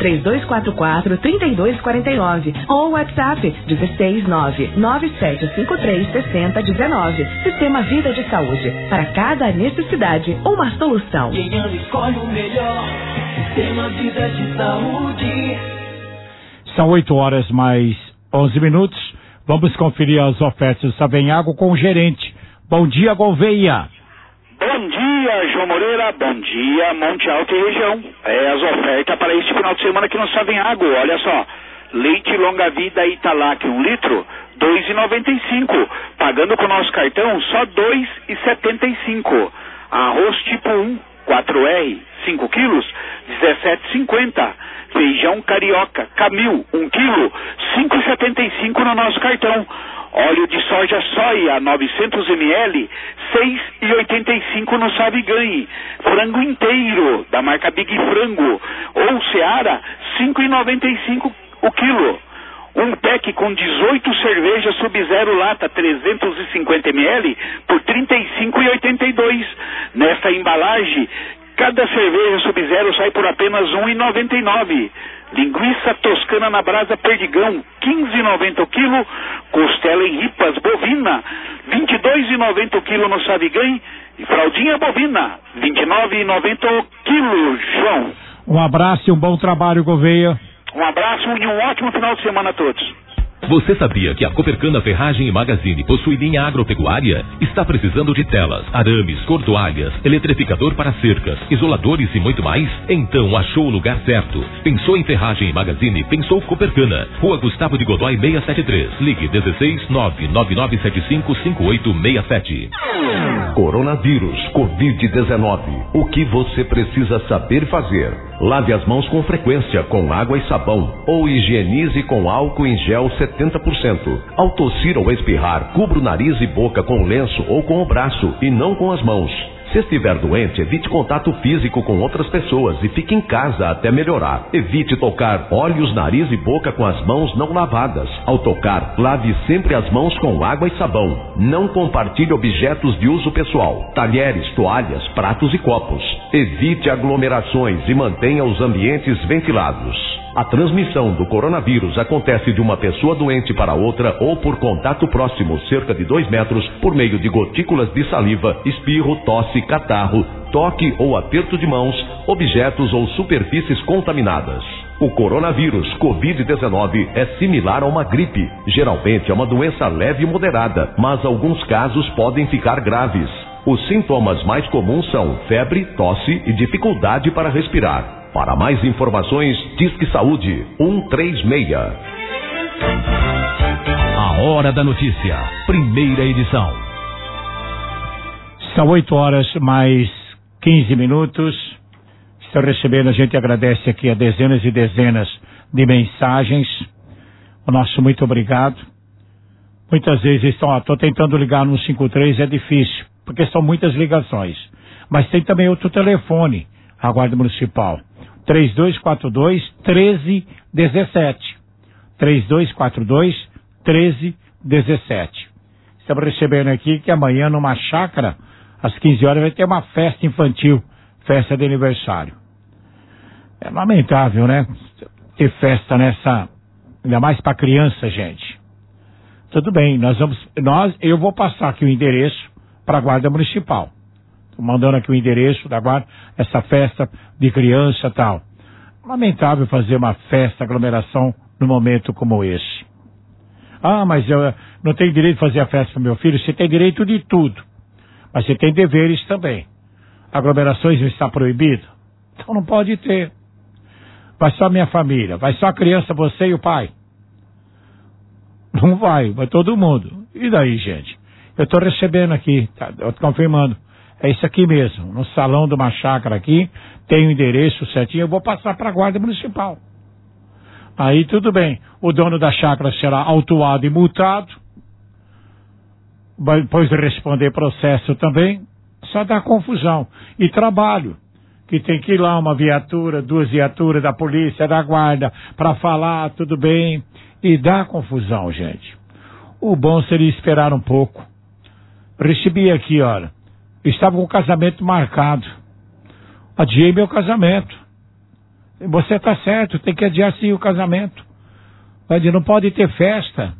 [SPEAKER 7] 3244-3249 ou WhatsApp 169-9753-6019. Sistema Vida de Saúde. Para cada necessidade, uma solução.
[SPEAKER 3] Quem ama escolhe o melhor. Sistema Vida de Saúde.
[SPEAKER 2] São 8h mais 11 minutos. Vamos conferir as ofertas do Savenhago com o gerente. Bom dia, Gouveia.
[SPEAKER 15] Bom dia, João Moreira. Bom dia, Monte Alto e região. As ofertas para este final de semana aqui no Savenhago. Olha só. Leite longa vida Italac 1 litro, R$2,95. Pagando com o nosso cartão, só R$2,75. Arroz tipo 1, 4R, 5 quilos, R$17,50. Feijão carioca, Camil, 1 quilo, R$5,75 no nosso cartão. Óleo de soja soia, 900 ml, R$6,85 no Sabe Ganhe. Frango inteiro, da marca Big Frango, ou Seara, R$5,95 o quilo. Um pack com 18 cervejas Sub-Zero lata, 350 ml, por R$35,82. Nesta embalagem, cada cerveja Sub-Zero sai por apenas R$1,99. Linguiça toscana na brasa Perdigão, R$15,90 o quilo. Costela em ripas bovina, R$22,90 o quilo no Savigãe. E fraldinha bovina, R$29,90 o quilo, João.
[SPEAKER 2] Um abraço e um bom trabalho, Gouveia.
[SPEAKER 15] Um abraço e um ótimo final de semana a todos.
[SPEAKER 1] Você sabia que a Copercana Ferragem e Magazine possui linha agropecuária? Está precisando de telas, arames, cordoalhas, eletrificador para cercas, isoladores e muito mais? Então achou o lugar certo. Pensou em Ferragem e Magazine? Pensou Copercana. Rua Gustavo de Godoy 673. Ligue 16-99975-5867.
[SPEAKER 6] Coronavírus, Covid-19. O que você precisa saber fazer? Lave as mãos com frequência com água e sabão ou higienize com álcool em gel 70%. Ao tossir ou espirrar, cubra o nariz e boca com lenço ou com o braço e não com as mãos. Se estiver doente, evite contato físico com outras pessoas e fique em casa até melhorar. Evite tocar olhos, nariz e boca com as mãos não lavadas. Ao tocar, lave sempre as mãos com água e sabão. Não compartilhe objetos de uso pessoal, talheres, toalhas, pratos e copos. Evite aglomerações e mantenha os ambientes ventilados. A transmissão do coronavírus acontece de uma pessoa doente para outra ou por contato próximo, cerca de 2 metros, por meio de gotículas de saliva, espirro, tosse, catarro, toque ou aperto de mãos, objetos ou superfícies contaminadas. O coronavírus Covid-19 é similar a uma gripe. Geralmente é uma doença leve e moderada, mas alguns casos podem ficar graves. Os sintomas mais comuns são febre, tosse e dificuldade para respirar. Para mais informações, Disque Saúde 136.
[SPEAKER 11] A Hora da Notícia, primeira edição.
[SPEAKER 2] São 8h mais 15 minutos. Estou recebendo, a gente agradece aqui a dezenas e dezenas de mensagens. O nosso muito obrigado Muitas vezes estou tentando ligar no 53, é difícil, porque são muitas ligações. Mas tem também outro telefone, a Guarda Municipal, 3242-1317. 3242-1317. Estamos recebendo aqui que amanhã numa chácara, às 15 horas, vai ter uma festa infantil, festa de aniversário. É lamentável, né? Ter festa nessa, ainda mais para criança, gente. Tudo bem, eu vou passar aqui o endereço para a Guarda Municipal. Estou mandando aqui o endereço da Guarda, essa festa de criança e tal. Lamentável fazer uma festa, aglomeração, num momento como esse. Ah, mas eu não tenho direito de fazer a festa para meu filho. Você tem direito de tudo. Mas você tem deveres também. Aglomerações não está proibido? Então não pode ter. Vai só minha família, vai só a criança, você e o pai. Não vai todo mundo. E daí, gente? Eu estou recebendo aqui, eu tô confirmando. É isso aqui mesmo, no salão de uma chácara aqui, tem o endereço certinho, eu vou passar para a Guarda Municipal. Aí tudo bem, o dono da chácara será autuado e multado, depois de responder processo também, só dá confusão. E trabalho, que tem que ir lá uma viatura, 2 viaturas da polícia, da guarda, para falar, tudo bem, e dá confusão, gente. O bom seria esperar um pouco. Recebi aqui, olha, estava com o casamento marcado. Adiei meu casamento. Você está certo, tem que adiar sim o casamento. Mas não pode ter festa.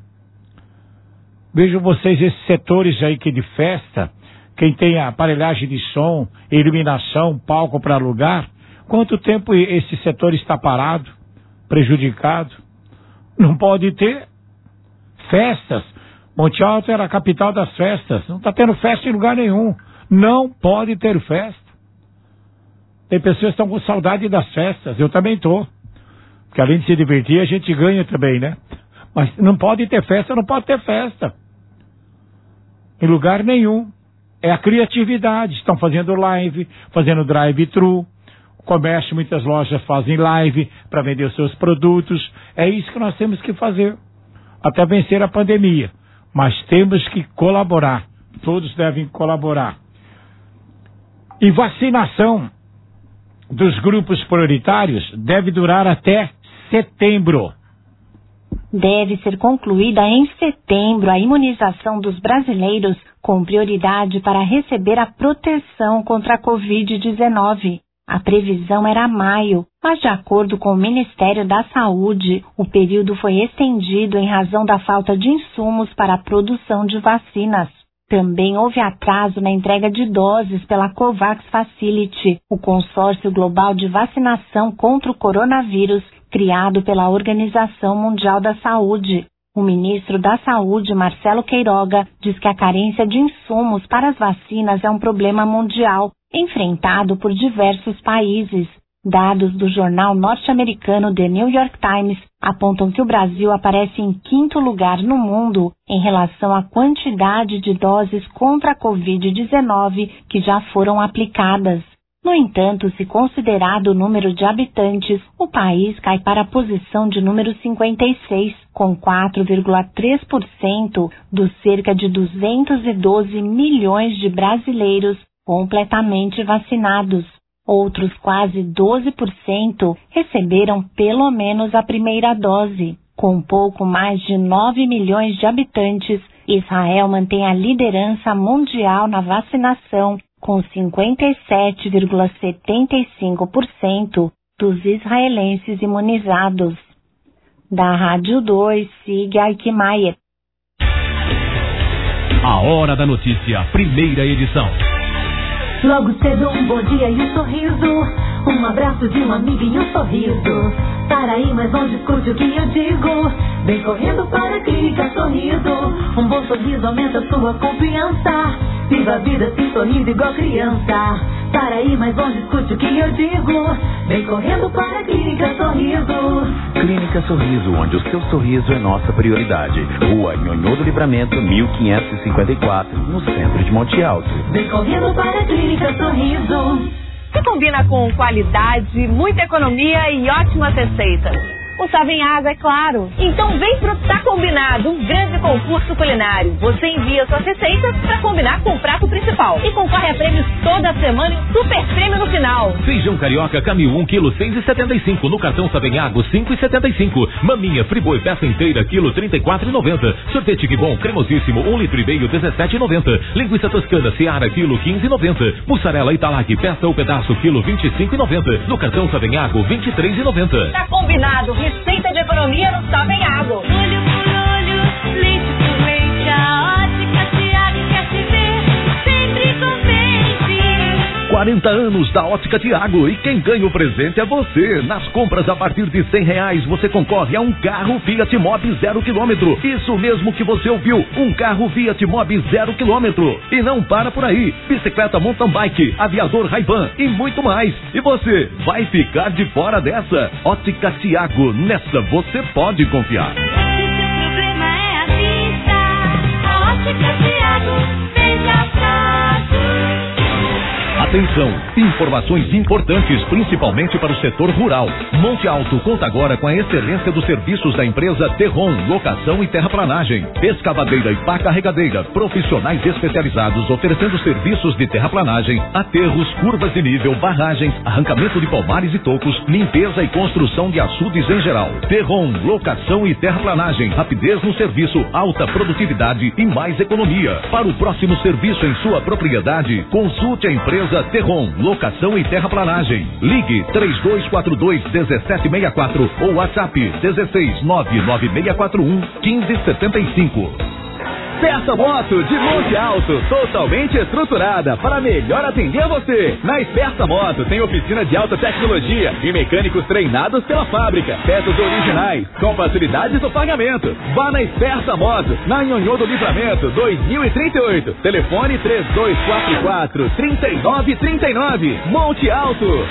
[SPEAKER 2] Vejo vocês, esses setores aí que de festa, quem tem aparelhagem de som, iluminação, palco para alugar, quanto tempo esse setor está parado, prejudicado? Não pode ter festas. Monte Alto era a capital das festas. Não está tendo festa em lugar nenhum. Não pode ter festa. Tem pessoas que estão com saudade das festas. Eu também estou. Porque além de se divertir, a gente ganha também, né? Mas não pode ter festa, não pode ter festa. Em lugar nenhum. É a criatividade. Estão fazendo live, fazendo drive-thru. O comércio, muitas lojas fazem live para vender os seus produtos. É isso que nós temos que fazer. Até vencer a pandemia. Mas temos que colaborar. Todos devem colaborar. E vacinação dos grupos prioritários deve durar até setembro.
[SPEAKER 16] Deve ser concluída em setembro a imunização dos brasileiros com prioridade para receber a proteção contra a Covid-19. A previsão era maio, mas de acordo com o Ministério da Saúde, o período foi estendido em razão da falta de insumos para a produção de vacinas. Também houve atraso na entrega de doses pela COVAX Facility, o consórcio global de vacinação contra o coronavírus, criado pela Organização Mundial da Saúde. O ministro da Saúde, Marcelo Queiroga, diz que a carência de insumos para as vacinas é um problema mundial, enfrentado por diversos países. Dados do jornal norte-americano The New York Times apontam que o Brasil aparece em 5º lugar no mundo em relação à quantidade de doses contra a Covid-19 que já foram aplicadas. No entanto, se considerado o número de habitantes, o país cai para a posição de número 56, com 4,3% dos cerca de 212 milhões de brasileiros completamente vacinados. Outros quase 12% receberam pelo menos a primeira dose. Com pouco mais de 9 milhões de habitantes, Israel mantém a liderança mundial na vacinação, com 57,75% dos israelenses imunizados. Da Rádio 2, siga Aikmaier.
[SPEAKER 1] A Hora da Notícia, primeira edição.
[SPEAKER 9] Logo cedo um bom dia e um sorriso, um abraço de um amigo e um sorriso. Para aí, mas não discute o que eu digo. Vem correndo para a Clínica Sorriso. Um bom sorriso aumenta sua confiança. Viva a vida assim sorrindo igual criança. Para aí, mas não discute o que eu digo. Vem correndo para a Clínica Sorriso.
[SPEAKER 10] Clínica Sorriso, onde o seu sorriso é nossa prioridade. Rua Nhonhô do Livramento, 1554, no centro de Monte Alto.
[SPEAKER 9] Vem correndo para a Clínica Sorriso.
[SPEAKER 13] Que combina com qualidade, muita economia e ótimas receitas. O Savenhago, é claro. Então vem pro Tá Combinado, um grande concurso culinário. Você envia suas receitas pra combinar com o prato principal. E concorre a prêmios toda semana e um super prêmio no final.
[SPEAKER 1] Feijão carioca Camil 1 kg 6,75. No cartão Savenhago 5,75. Maminha Friboi peça inteira quilo 34,90. Sorvete que bom cremosíssimo 1,5 litro 17,90. Linguiça toscana Seara quilo 15,90. Mussarela Italac peça ou pedaço quilo 25,90. No cartão Savenhago 23,90.
[SPEAKER 13] Tá combinado, receita de economia no Savenhago.
[SPEAKER 8] Olho por olho, leite por leite, a Ótica Tiago quer te ver sempre contente.
[SPEAKER 6] 40 anos da Ótica Tiago e quem ganha o presente é você. Nas compras a partir de R$100 você concorre a um carro Fiat Mobi 0 km. Isso mesmo que você ouviu, um carro Fiat Mobi 0 km. E não para por aí, bicicleta mountain bike, aviador Ray-Ban e muito mais. E você vai ficar de fora dessa. Ótica Tiago, nessa você pode confiar.
[SPEAKER 8] Se seu problema é a vista, a Ótica Tiago veja fácil.
[SPEAKER 6] Atenção, informações importantes, principalmente para o setor rural. Monte Alto conta agora com a excelência dos serviços da empresa Terron, locação e terraplanagem, escavadeira e pá carregadeira, profissionais especializados oferecendo serviços de terraplanagem, aterros, curvas de nível, barragens, arrancamento de palmares e tocos, limpeza e construção de açudes em geral. Terron, locação e terraplanagem, rapidez no serviço, alta produtividade e mais economia. Para o próximo serviço em sua propriedade, consulte a empresa Terron, locação e terraplanagem. Ligue 3242-1764 ou WhatsApp 1699641-1575.
[SPEAKER 14] Peça Moto de Monte Alto, totalmente estruturada para melhor atender você. Na Esperta Moto tem oficina de alta tecnologia e mecânicos treinados pela fábrica. Peças originais, com facilidades no pagamento. Vá na Esperta Moto, na Nhonhô do Livramento, 2038. Telefone 3244-3939. Monte Alto.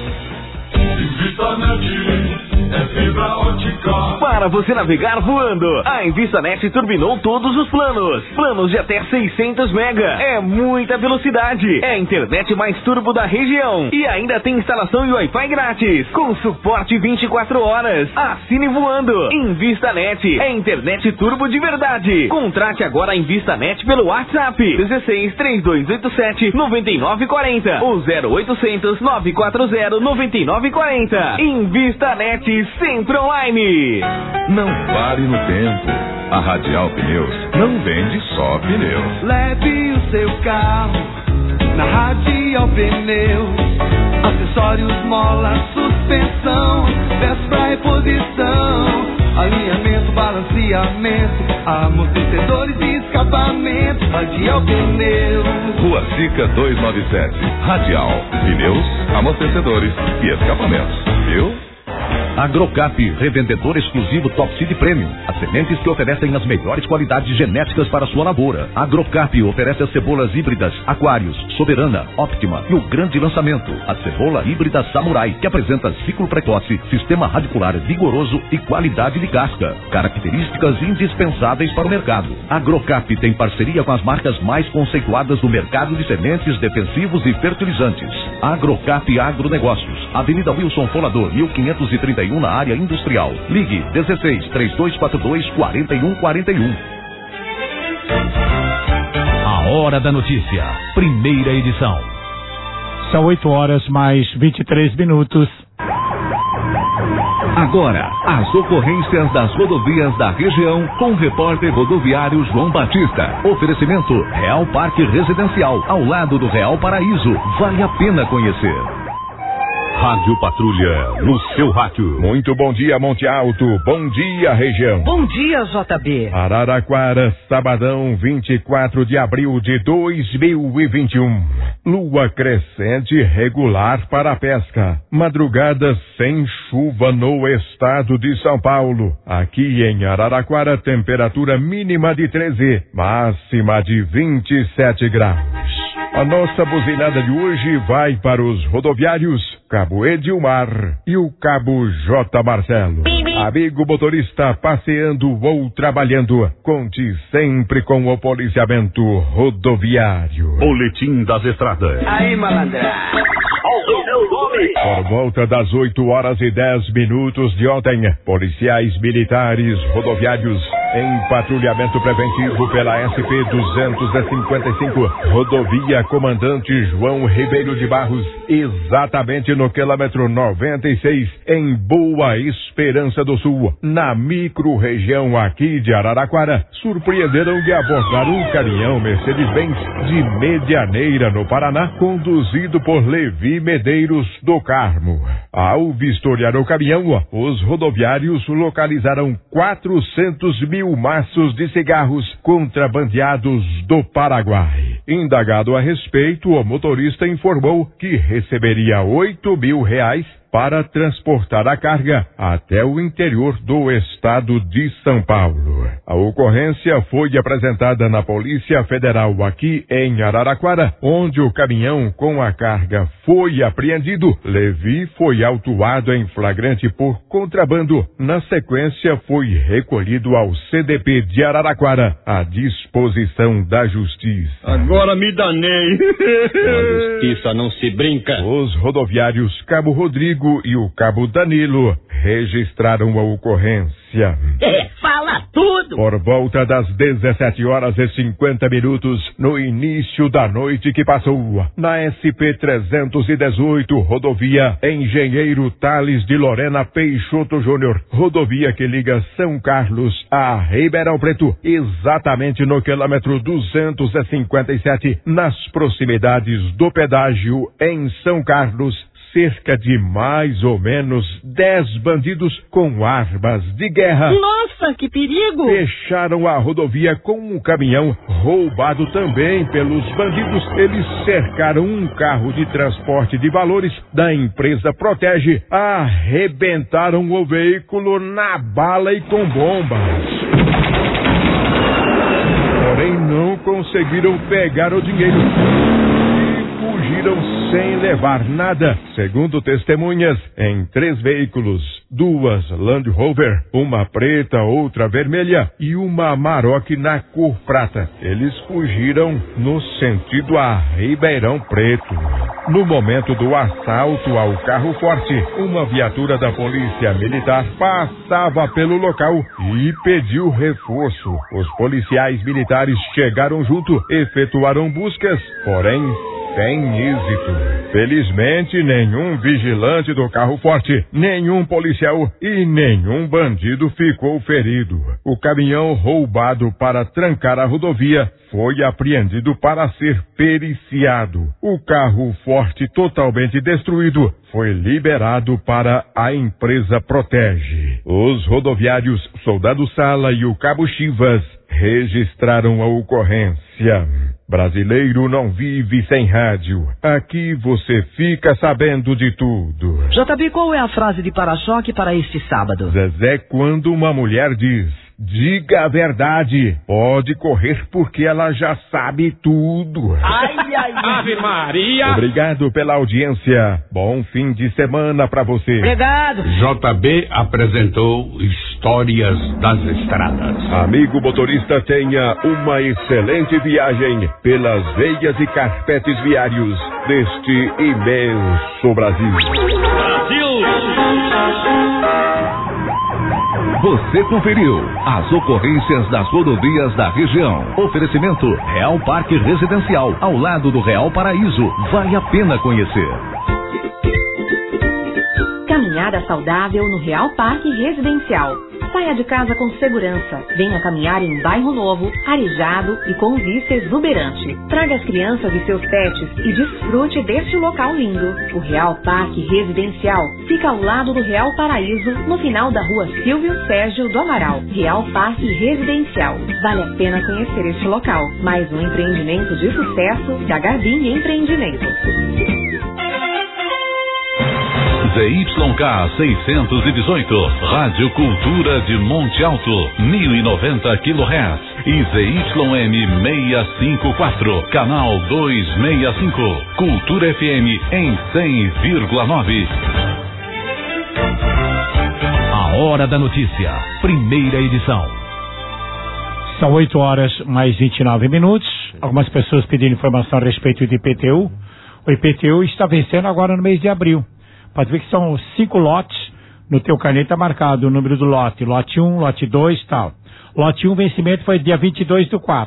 [SPEAKER 3] É fibra ótica.
[SPEAKER 4] Para você navegar voando, a InvistaNet turbinou todos os planos. Planos de até 600 mega. É muita velocidade. É a internet mais turbo da região. E ainda tem instalação e Wi-Fi grátis. Com suporte 24 horas. Assine voando. InvistaNet. É internet turbo de verdade. Contrate agora a InvistaNet pelo WhatsApp 16 3287 9940 ou 0800 940 9940. InvistaNet sempre online.
[SPEAKER 12] Não pare no tempo. A Radial Pneus não vende só pneus.
[SPEAKER 3] Leve o seu carro na Radial Pneus. Acessórios, mola, suspensão, peças pra reposição, alinhamento, balanceamento, amortecedores e escapamento. Radial Pneus.
[SPEAKER 12] Rua Sica 297. Radial Pneus, amortecedores e escapamentos. Viu?
[SPEAKER 6] Agrocap, revendedor exclusivo Top Seed Premium. As sementes que oferecem as melhores qualidades genéticas para sua lavoura. Agrocap oferece as cebolas híbridas Aquários, Soberana, Optima e o grande lançamento, a cebola híbrida Samurai, que apresenta ciclo precoce, sistema radicular vigoroso e qualidade de casca. Características indispensáveis para o mercado. Agrocap tem parceria com as marcas mais conceituadas do mercado de sementes, defensivos e fertilizantes. Agrocap Agronegócios, Avenida Wilson Folador, 1531, na área industrial. Ligue 16 3242 4141.
[SPEAKER 1] A Hora da Notícia, primeira edição.
[SPEAKER 2] São 8 horas mais 23 minutos.
[SPEAKER 6] Agora, as ocorrências das rodovias da região com o repórter rodoviário João Batista. Oferecimento Real Parque Residencial, ao lado do Real Paraíso. Vale a pena conhecer.
[SPEAKER 11] Rádio Patrulha, no seu rádio.
[SPEAKER 17] Muito bom dia, Monte Alto. Bom dia, região.
[SPEAKER 18] Bom dia, JB.
[SPEAKER 17] Araraquara, sabadão, 24 de abril de 2021. Lua crescente regular para a pesca. Madrugada sem chuva no estado de São Paulo. Aqui em Araraquara, temperatura mínima de 13, máxima de 27 graus. A nossa buzinada de hoje vai para os rodoviários Cabo Edilmar e o Cabo J. Marcelo. Amigo motorista, passeando ou trabalhando, conte sempre com o policiamento rodoviário.
[SPEAKER 11] Boletim das Estradas.
[SPEAKER 3] Aí, malandra.
[SPEAKER 17] Por volta das 8h10 de ontem, policiais militares rodoviários em patrulhamento preventivo pela SP-255, rodovia Comandante João Ribeiro de Barros, exatamente no quilômetro 96, em Boa Esperança do Sul, na micro-região aqui de Araraquara, surpreenderam de abordar um caminhão Mercedes-Benz de Medianeira, no Paraná, conduzido por Levi Medeiros do Carmo. Ao vistoriar o caminhão, os rodoviários localizaram 400 mil maços de cigarros contrabandeados do Paraguai. Indagado a respeito, o motorista informou que receberia R$8.000 para transportar a carga até o interior do estado de São Paulo. A ocorrência foi apresentada na Polícia Federal aqui em Araraquara, onde o caminhão com a carga foi apreendido. Levi foi autuado em flagrante por contrabando. Na sequência, foi recolhido ao CDP de Araraquara, à disposição da Justiça.
[SPEAKER 18] Agora me danei. Com a justiça não se brinca.
[SPEAKER 17] Os rodoviários Cabo Rodrigo e o Cabo Danilo registraram a ocorrência.
[SPEAKER 19] Fala tudo!
[SPEAKER 17] Por volta das 17h50, no início da noite que passou, na SP-318, rodovia Engenheiro Tales de Lorena Peixoto Júnior, rodovia que liga São Carlos a Ribeirão Preto, exatamente no quilômetro 257, nas proximidades do pedágio em São Carlos, cerca de mais ou menos 10 bandidos com armas de guerra.
[SPEAKER 19] Nossa, que perigo!
[SPEAKER 17] Fecharam a rodovia com um caminhão roubado também pelos bandidos. Eles cercaram um carro de transporte de valores da empresa Protege, arrebentaram o veículo na bala e com bombas. Porém, não conseguiram pegar o dinheiro. Fugiram sem levar nada. Segundo testemunhas, em 3 veículos, 2 Land Rover, uma preta, outra vermelha e uma Amarok na cor prata. Eles fugiram no sentido a Ribeirão Preto. No momento do assalto ao carro forte, uma viatura da Polícia Militar passava pelo local e pediu reforço. Os policiais militares chegaram junto, efetuaram buscas, porém sem êxito. Felizmente, nenhum vigilante do carro forte, nenhum policial e nenhum bandido ficou ferido. O caminhão roubado para trancar a rodovia foi apreendido para ser periciado. O carro forte, totalmente destruído, foi liberado para a empresa Protege. Os rodoviários Soldado Sala e o Cabo Chivas registraram a ocorrência. Brasileiro não vive sem rádio. Aqui você fica sabendo de tudo.
[SPEAKER 20] JB, qual é a frase de para-choque para este sábado?
[SPEAKER 17] Zezé, quando uma mulher diz: diga a verdade, pode correr porque ela já sabe tudo.
[SPEAKER 19] Ai, ai,
[SPEAKER 18] Ave Maria!
[SPEAKER 17] Obrigado pela audiência. Bom fim de semana pra você.
[SPEAKER 20] Obrigado.
[SPEAKER 18] JB apresentou Histórias das Estradas.
[SPEAKER 17] Amigo motorista, tenha uma excelente viagem pelas veias e carpetes viários deste imenso Brasil.
[SPEAKER 11] Você conferiu as ocorrências das rodovias da região. Oferecimento Real Parque Residencial, ao lado do Real Paraíso. Vale a pena conhecer.
[SPEAKER 7] Caminhada saudável no Real Parque Residencial. Saia de casa com segurança. Venha caminhar em Bairro Novo, arejado e com vista exuberante. Traga as crianças e seus pets e desfrute deste local lindo. O Real Parque Residencial fica ao lado do Real Paraíso, no final da rua Silvio Sérgio do Amaral. Real Parque Residencial. Vale a pena conhecer este local. Mais um empreendimento de sucesso da Garbim Empreendimentos.
[SPEAKER 11] ZYK 618, Rádio Cultura de Monte Alto, 1090 kHz. E ZYM 654, canal 265, Cultura FM em 100,9.
[SPEAKER 1] A Hora da Notícia, primeira edição.
[SPEAKER 2] São 8h mais 29 minutos. Algumas pessoas pedindo informação a respeito do IPTU. O IPTU está vencendo agora no mês de abril. Pode ver que são 5 lotes. No teu carnê está marcado o número do lote. Lote 1, lote 2 e tal. Lote 1, vencimento foi dia 22/4.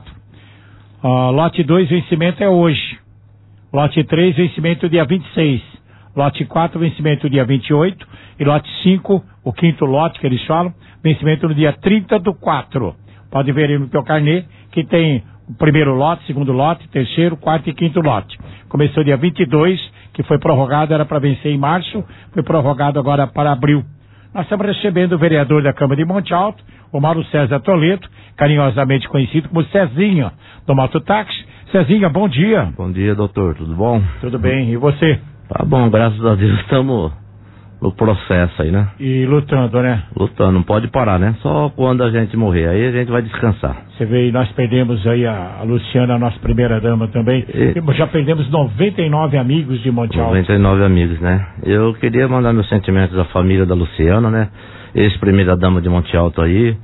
[SPEAKER 2] Lote 2, vencimento é hoje. Lote 3, vencimento dia 26. Lote 4, vencimento dia 28. E lote 5, o quinto lote que eles falam, vencimento no dia 30/4. Pode ver aí no teu carnê que tem o primeiro lote, segundo lote, terceiro, quarto e quinto lote. Começou dia 22, que foi prorrogado, era para vencer em março, foi prorrogado agora para abril. Nós estamos recebendo o vereador da Câmara de Monte Alto, o Mauro César Toledo, carinhosamente conhecido como Cezinha, do Mototáxi. Cezinha, bom dia.
[SPEAKER 21] Bom dia, doutor, tudo bom?
[SPEAKER 2] Tudo bem, e você?
[SPEAKER 21] Tá bom, graças a Deus estamos no processo aí, né?
[SPEAKER 2] E lutando, né?
[SPEAKER 21] Lutando, não pode parar, né? Só quando a gente morrer, aí a gente vai descansar.
[SPEAKER 2] Você vê, nós perdemos aí a Luciana, a nossa primeira dama também. Já perdemos 99 amigos de Monte Alto.
[SPEAKER 21] 99 amigos, né? Eu queria mandar meus sentimentos à família da Luciana, né? Ex-primeira dama de Monte Alto aí.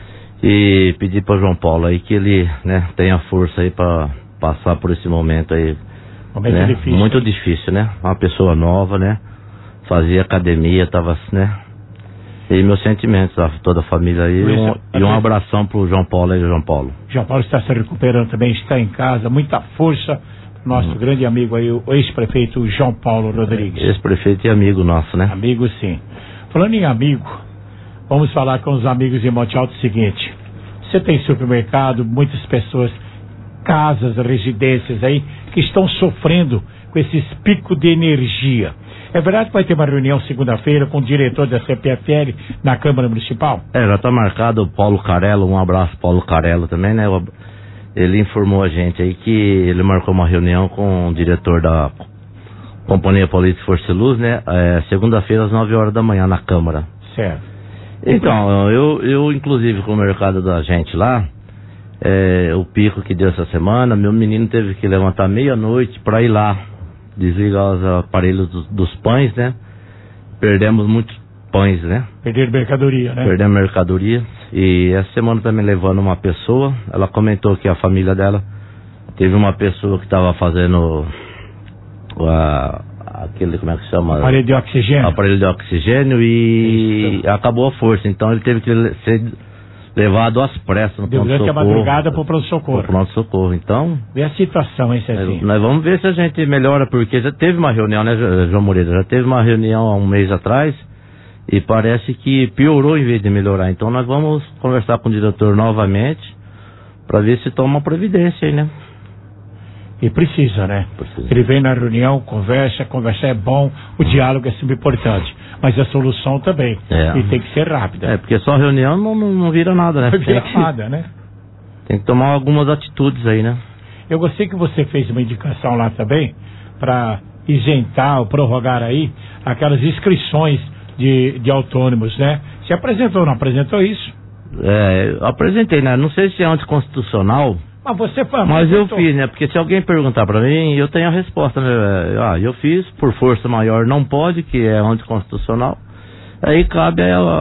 [SPEAKER 21] E pedir para João Paulo aí que ele, né, tenha força aí para passar por esse momento aí.
[SPEAKER 2] Momento
[SPEAKER 21] né?
[SPEAKER 2] difícil.
[SPEAKER 21] Muito difícil, né? Uma pessoa nova, né? Fazia academia, tava, né? E meus sentimentos a toda a família aí. E um abração pro João Paulo aí, João Paulo.
[SPEAKER 2] João Paulo está se recuperando também, está em casa, muita força. Nosso grande amigo aí, o ex-prefeito João Paulo Rodrigues.
[SPEAKER 21] Ex-prefeito e amigo nosso, né?
[SPEAKER 2] Amigo, sim. Falando em amigo, vamos falar com os amigos de Monte Alto o seguinte. Você tem supermercado, muitas pessoas, casas, residências aí, que estão sofrendo com esses picos de energia. É verdade que vai ter uma reunião segunda-feira com o diretor da CPFL na Câmara Municipal?
[SPEAKER 21] Já está marcado o Paulo Carello, um abraço Paulo Carello também, né? Ele informou a gente aí que ele marcou uma reunião com o diretor da Companhia Paulista de Força e Luz, né? Segunda-feira às 9 horas da manhã na Câmara.
[SPEAKER 2] Certo.
[SPEAKER 21] Então, eu inclusive com o mercado da gente lá, o pico que deu essa semana, meu menino teve que levantar meia-noite para ir lá desligar os aparelhos dos pães, né? Perdemos muitos pães, né?
[SPEAKER 2] Perder mercadoria, né?
[SPEAKER 21] Perdemos mercadoria. E essa semana também levando uma pessoa, ela comentou que a família dela teve uma pessoa que estava fazendo aquele, como é que chama?
[SPEAKER 2] Aparelho de oxigênio.
[SPEAKER 21] Aparelho de oxigênio e acabou a força, então ele teve que ser levado às pressas no pronto-socorro.
[SPEAKER 2] Durante a madrugada para o pronto-socorro.
[SPEAKER 21] Pronto-socorro, então...
[SPEAKER 2] Vê a situação, hein, Cezinho?
[SPEAKER 21] Nós vamos ver se a gente melhora, porque já teve uma reunião, né, João Moreira? Já teve uma reunião há um mês atrás e parece que piorou em vez de melhorar. Então nós vamos conversar com o diretor novamente para ver se toma providência aí, né?
[SPEAKER 2] E precisa, né? Precisa. Ele vem na reunião, conversa é bom, o diálogo é sempre importante. Mas a solução também. E tem que ser rápida.
[SPEAKER 21] Porque só reunião não vira nada, né?
[SPEAKER 2] Não vira nada, né?
[SPEAKER 21] Tem que tomar algumas atitudes aí, né?
[SPEAKER 2] Eu gostei que você fez uma indicação lá também para isentar ou prorrogar aí aquelas inscrições de autônomos, né? Você apresentou ou não apresentou isso?
[SPEAKER 21] Eu apresentei, né? Não sei se é anticonstitucional.
[SPEAKER 2] Mas você foi.
[SPEAKER 21] Mas eu fiz, né? Porque se alguém perguntar pra mim, eu tenho a resposta, né? Eu fiz, por força maior não pode, que é anticonstitucional. Aí cabe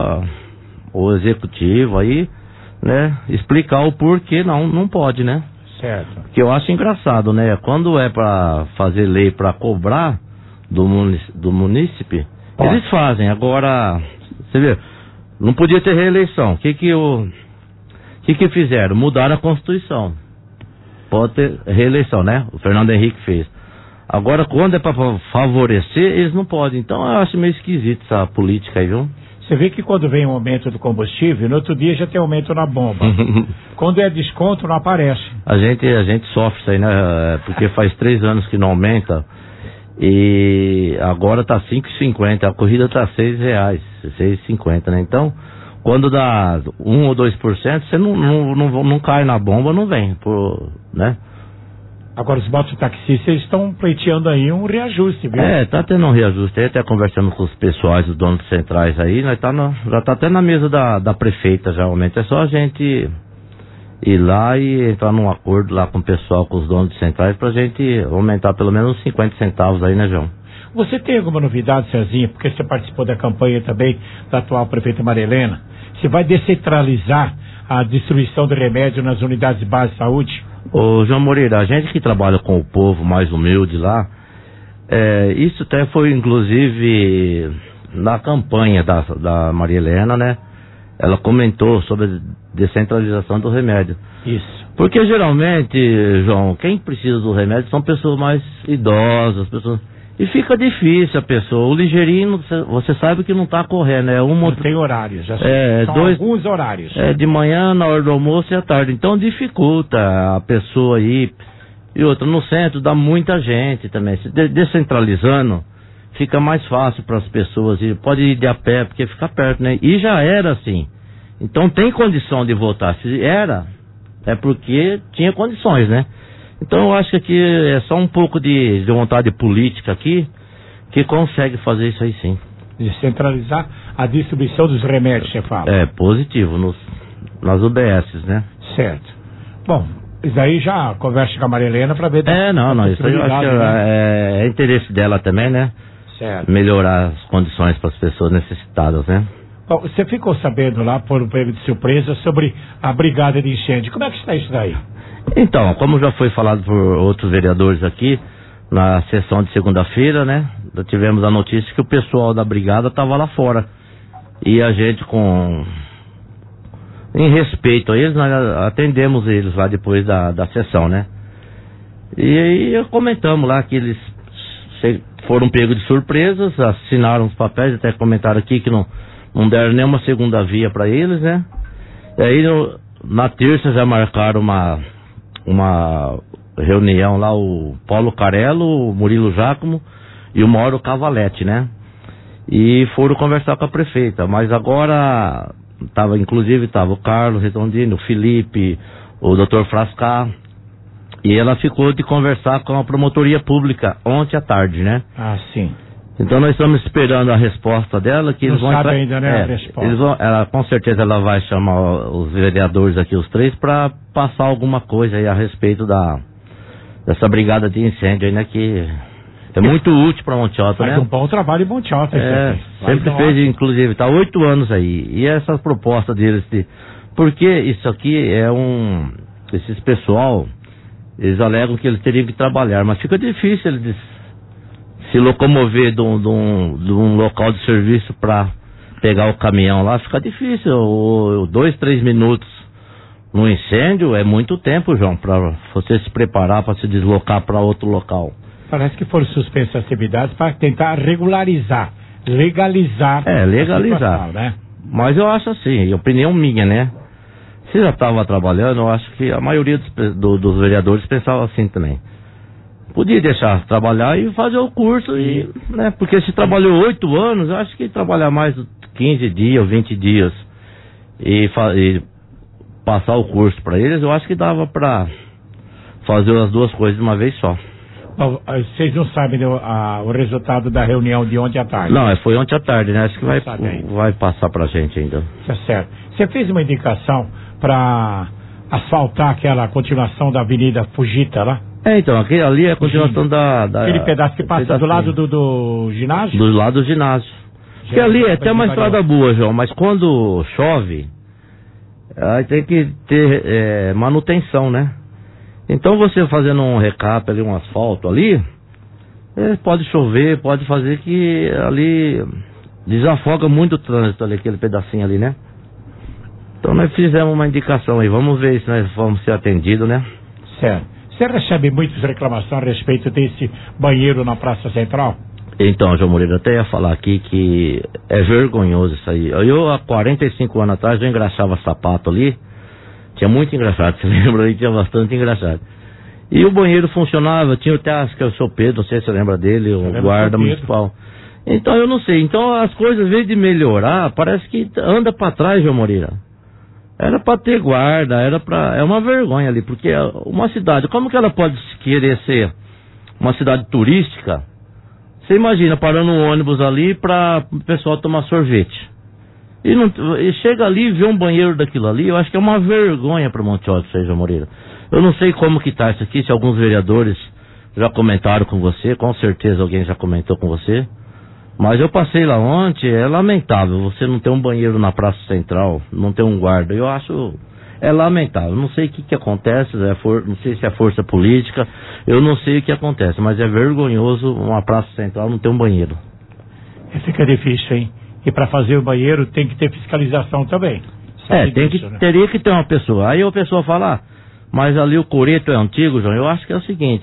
[SPEAKER 21] o executivo aí, né? Explicar o porquê não pode, né?
[SPEAKER 2] Certo.
[SPEAKER 21] Que eu acho engraçado, né? Quando é pra fazer lei pra cobrar do munícipe, eles fazem. Agora, você vê, não podia ter reeleição. O que fizeram? Mudaram a Constituição. Pode ter reeleição, né? O Fernando Henrique fez. Agora, quando é para favorecer, eles não podem. Então, eu acho meio esquisito essa política aí, viu?
[SPEAKER 2] Você vê que quando vem um aumento do combustível, no outro dia já tem aumento na bomba. Quando é desconto, não aparece. A
[SPEAKER 21] gente sofre isso aí, né? Porque faz 3 anos que não aumenta. E agora tá 5,50. A corrida tá R$6, 6,50, né? Então, quando dá 1 ou 2%, você não cai na bomba, não vem, né?
[SPEAKER 2] Agora os mototaxistas estão pleiteando aí um reajuste, viu?
[SPEAKER 21] Tá tendo um reajuste aí, até conversando com os pessoais, os donos centrais aí, nós já tá até na mesa da prefeita já, aumenta. É só a gente ir lá e entrar num acordo lá com o pessoal, com os donos de centrais, pra gente aumentar pelo menos 50 centavos aí, né, João?
[SPEAKER 2] Você tem alguma novidade, Cezinha, porque você participou da campanha também da atual prefeita Maria Helena? Você vai descentralizar a distribuição de remédio nas unidades básicas de saúde?
[SPEAKER 21] Ô, João Moreira, a gente que trabalha com o povo mais humilde lá, Isso até foi, inclusive, na campanha da Maria Helena, né? Ela comentou sobre a descentralização do remédio.
[SPEAKER 2] Isso.
[SPEAKER 21] Porque geralmente, João, quem precisa do remédio são pessoas mais idosas, pessoas... E fica difícil a pessoa. O ligeirinho, você sabe que não está correndo.
[SPEAKER 2] Não tem horários. Já são alguns horários.
[SPEAKER 21] De manhã, na hora do almoço e à tarde. Então dificulta a pessoa ir. E outra, no centro dá muita gente também. Se descentralizando, fica mais fácil para as pessoas ir. Pode ir de a pé, porque fica perto, né? E já era assim. Então tem condição de votar. Se era, é porque tinha condições, né? Então eu acho que aqui é só um pouco de vontade política aqui que consegue fazer isso aí, sim.
[SPEAKER 2] Descentralizar a distribuição dos remédios, você fala.
[SPEAKER 21] Positivo, nas UBSs, né?
[SPEAKER 2] Certo. Bom, isso aí já conversa com a Maria Helena para ver...
[SPEAKER 21] Não, isso aí eu acho que é interesse dela também, né?
[SPEAKER 2] Certo.
[SPEAKER 21] Melhorar as condições para as pessoas necessitadas, né?
[SPEAKER 2] Bom, você ficou sabendo lá, por um pego de surpresa, sobre a brigada de incêndio. Como é que está isso daí?
[SPEAKER 21] Então, como já foi falado por outros vereadores aqui, na sessão de segunda-feira, né? Tivemos a notícia que o pessoal da brigada estava lá fora. E a gente, em respeito a eles, nós atendemos eles lá depois da sessão, né? E aí comentamos lá que eles foram pegos de surpresas, assinaram os papéis, até comentaram aqui que não deram nenhuma segunda via para eles, né? E aí na terça já marcaram uma reunião lá, o Paulo Carello, o Murilo Giacomo e o Mauro Cavalete, né? E foram conversar com a prefeita, mas agora inclusive estava o Carlos Redondino, o Felipe, o Dr. Frascar, e ela ficou de conversar com a promotoria pública ontem à tarde, né?
[SPEAKER 2] Ah, sim.
[SPEAKER 21] Então nós estamos esperando a resposta dela, que eles vão...
[SPEAKER 2] Não sabe ainda, né, a resposta.
[SPEAKER 21] Com certeza ela vai chamar os vereadores aqui, os três, para passar alguma coisa aí a respeito dessa brigada de incêndio aí, né, que é muito útil para Monte Alto, né?
[SPEAKER 2] Faz um bom trabalho em Monte Alto.
[SPEAKER 21] Sempre fez, inclusive, está 8 anos aí. E essa proposta deles, porque isso aqui esses pessoal, eles alegam que eles teriam que trabalhar, mas fica difícil eles se locomover de um local de serviço para pegar o caminhão lá, fica difícil. 2, 3 minutos no incêndio é muito tempo, João, para você se preparar para se deslocar para outro local.
[SPEAKER 2] Parece que foram suspensas as atividades para tentar legalizar.
[SPEAKER 21] Legalizar.
[SPEAKER 2] Situação, né?
[SPEAKER 21] Mas eu acho assim, opinião minha, né? Se já estava trabalhando, eu acho que a maioria dos vereadores pensava assim também. Podia deixar trabalhar e fazer o curso, né? Porque se trabalhou 8 anos, eu acho que trabalhar mais 15 dias, 20 dias e passar o curso para eles, eu acho que dava para fazer as duas coisas de uma vez só.
[SPEAKER 2] Bom, vocês não sabem o resultado da reunião de ontem à tarde?
[SPEAKER 21] Não, foi ontem à tarde, né? Acho que vai passar pra gente ainda.
[SPEAKER 2] Tá certo. Você fez uma indicação para asfaltar aquela continuação da Avenida Fujita lá?
[SPEAKER 21] Então, ali é a continuação
[SPEAKER 2] aquele pedaço que passa do lado do ginásio?
[SPEAKER 21] Do lado do ginásio. Porque ali é até uma estrada boa, João, mas quando chove, aí tem que ter manutenção, né? Então você fazendo um recap ali, um asfalto ali, pode chover, pode fazer que ali desafoga muito o trânsito ali, aquele pedacinho ali, né? Então nós fizemos uma indicação aí, vamos ver se nós vamos ser atendidos, né?
[SPEAKER 2] Certo. Você recebe muitas reclamações a respeito desse banheiro na Praça Central?
[SPEAKER 21] Então, João Moreira, até ia falar aqui que é vergonhoso isso aí. Eu, há 45 anos atrás, eu engraxava sapato ali. Tinha muito engraxado, você lembra aí? Tinha bastante engraxado. E o banheiro funcionava, tinha até, acho que é o seu Pedro, não sei se você lembra dele, o guarda municipal. Então, eu não sei. Então, as coisas, às vezes de melhorar, parece que anda pra trás, João Moreira. Era pra ter guarda, é uma vergonha ali, porque uma cidade, como que ela pode querer ser uma cidade turística? Você imagina, parando um ônibus ali pra o pessoal tomar sorvete. E chega ali e vê um banheiro daquilo ali, eu acho que é uma vergonha para Monte Alto, João Moreira. Eu não sei como que tá isso aqui, se alguns vereadores já comentaram com você, com certeza alguém já comentou com você. Mas eu passei lá ontem, é lamentável você não ter um banheiro na Praça Central, não ter um guarda. Eu acho É lamentável. Não sei o que acontece, não sei se é força política, eu não sei o que acontece, mas é vergonhoso uma praça central não ter um banheiro.
[SPEAKER 2] Fica difícil, hein? E para fazer o banheiro tem que ter fiscalização também.
[SPEAKER 21] Teria que ter uma pessoa. Aí a pessoa fala, mas ali o coreto é antigo, João. Eu acho que é o seguinte,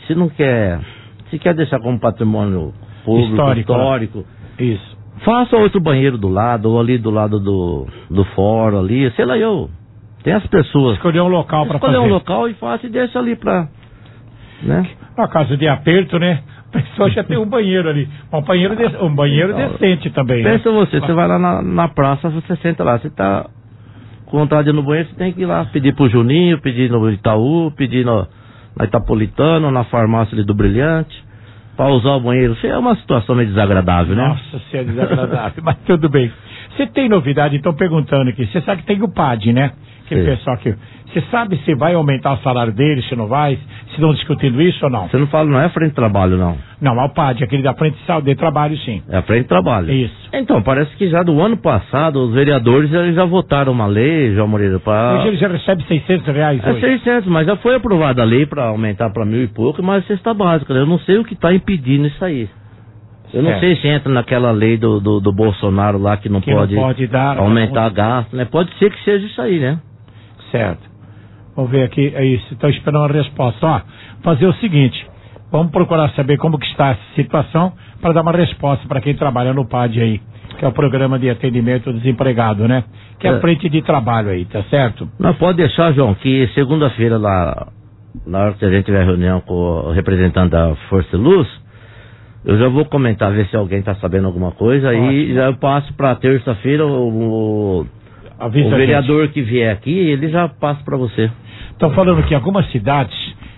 [SPEAKER 21] se quer deixar como patrimônio público, histórico,
[SPEAKER 2] isso.
[SPEAKER 21] Faça outro banheiro do lado, ou ali do lado do fórum ali, sei lá, tem as pessoas.
[SPEAKER 2] Escolher um local para fazer.
[SPEAKER 21] Escolher um local e faça e deixa ali pra, né?
[SPEAKER 2] Na casa de aperto, né? A pessoa já tem um banheiro ali. Um banheiro decente também,
[SPEAKER 21] Pensa
[SPEAKER 2] né?
[SPEAKER 21] você vai lá na praça, você senta lá, você tá com vontade de ir no banheiro, você tem que ir lá pedir pro Juninho, pedir no Itaú, pedir na Itapolitano, na farmácia ali do Brilhante, para usar o banheiro. Isso é uma situação meio desagradável, né?
[SPEAKER 2] Nossa, isso é desagradável, mas tudo bem. Você tem novidade? Estão perguntando aqui. Você sabe que tem o PAD, né? Aquele pessoal aqui. Você sabe se vai aumentar o salário dele, se não vai? Se estão discutindo isso ou não?
[SPEAKER 21] Você não fala, não é frente de trabalho, não?
[SPEAKER 2] Não, é o PAD, aquele da frente de trabalho, sim.
[SPEAKER 21] É a frente de trabalho.
[SPEAKER 2] Isso.
[SPEAKER 21] Então, parece que já do ano passado, os vereadores eles já votaram uma lei, João Moreira, para...
[SPEAKER 2] Hoje ele já recebe R$600 hoje.
[SPEAKER 21] 600, mas já foi aprovada a lei para aumentar para 1.000 e pouco, mas cesta básica, né? Eu não sei o que está impedindo isso aí. Eu não sei se entra naquela lei do Bolsonaro lá que não pode aumentar gasto, né? Pode ser que seja isso aí, né?
[SPEAKER 2] Certo. Vamos ver aqui, é isso, estou esperando a resposta. Ó, fazer o seguinte, vamos procurar saber como que está essa situação para dar uma resposta para quem trabalha no PAD aí, que é o Programa de Atendimento ao Desempregado, né? Que é a frente de trabalho aí, tá certo?
[SPEAKER 21] Não, pode deixar, João, que segunda-feira lá, na hora que a gente tiver reunião com o representante da Força e Luz, eu já vou comentar, ver se alguém está sabendo alguma coisa, aí já eu passo para terça-feira o vereador que vier aqui, ele já passa para você.
[SPEAKER 2] Estão falando que em algumas cidades,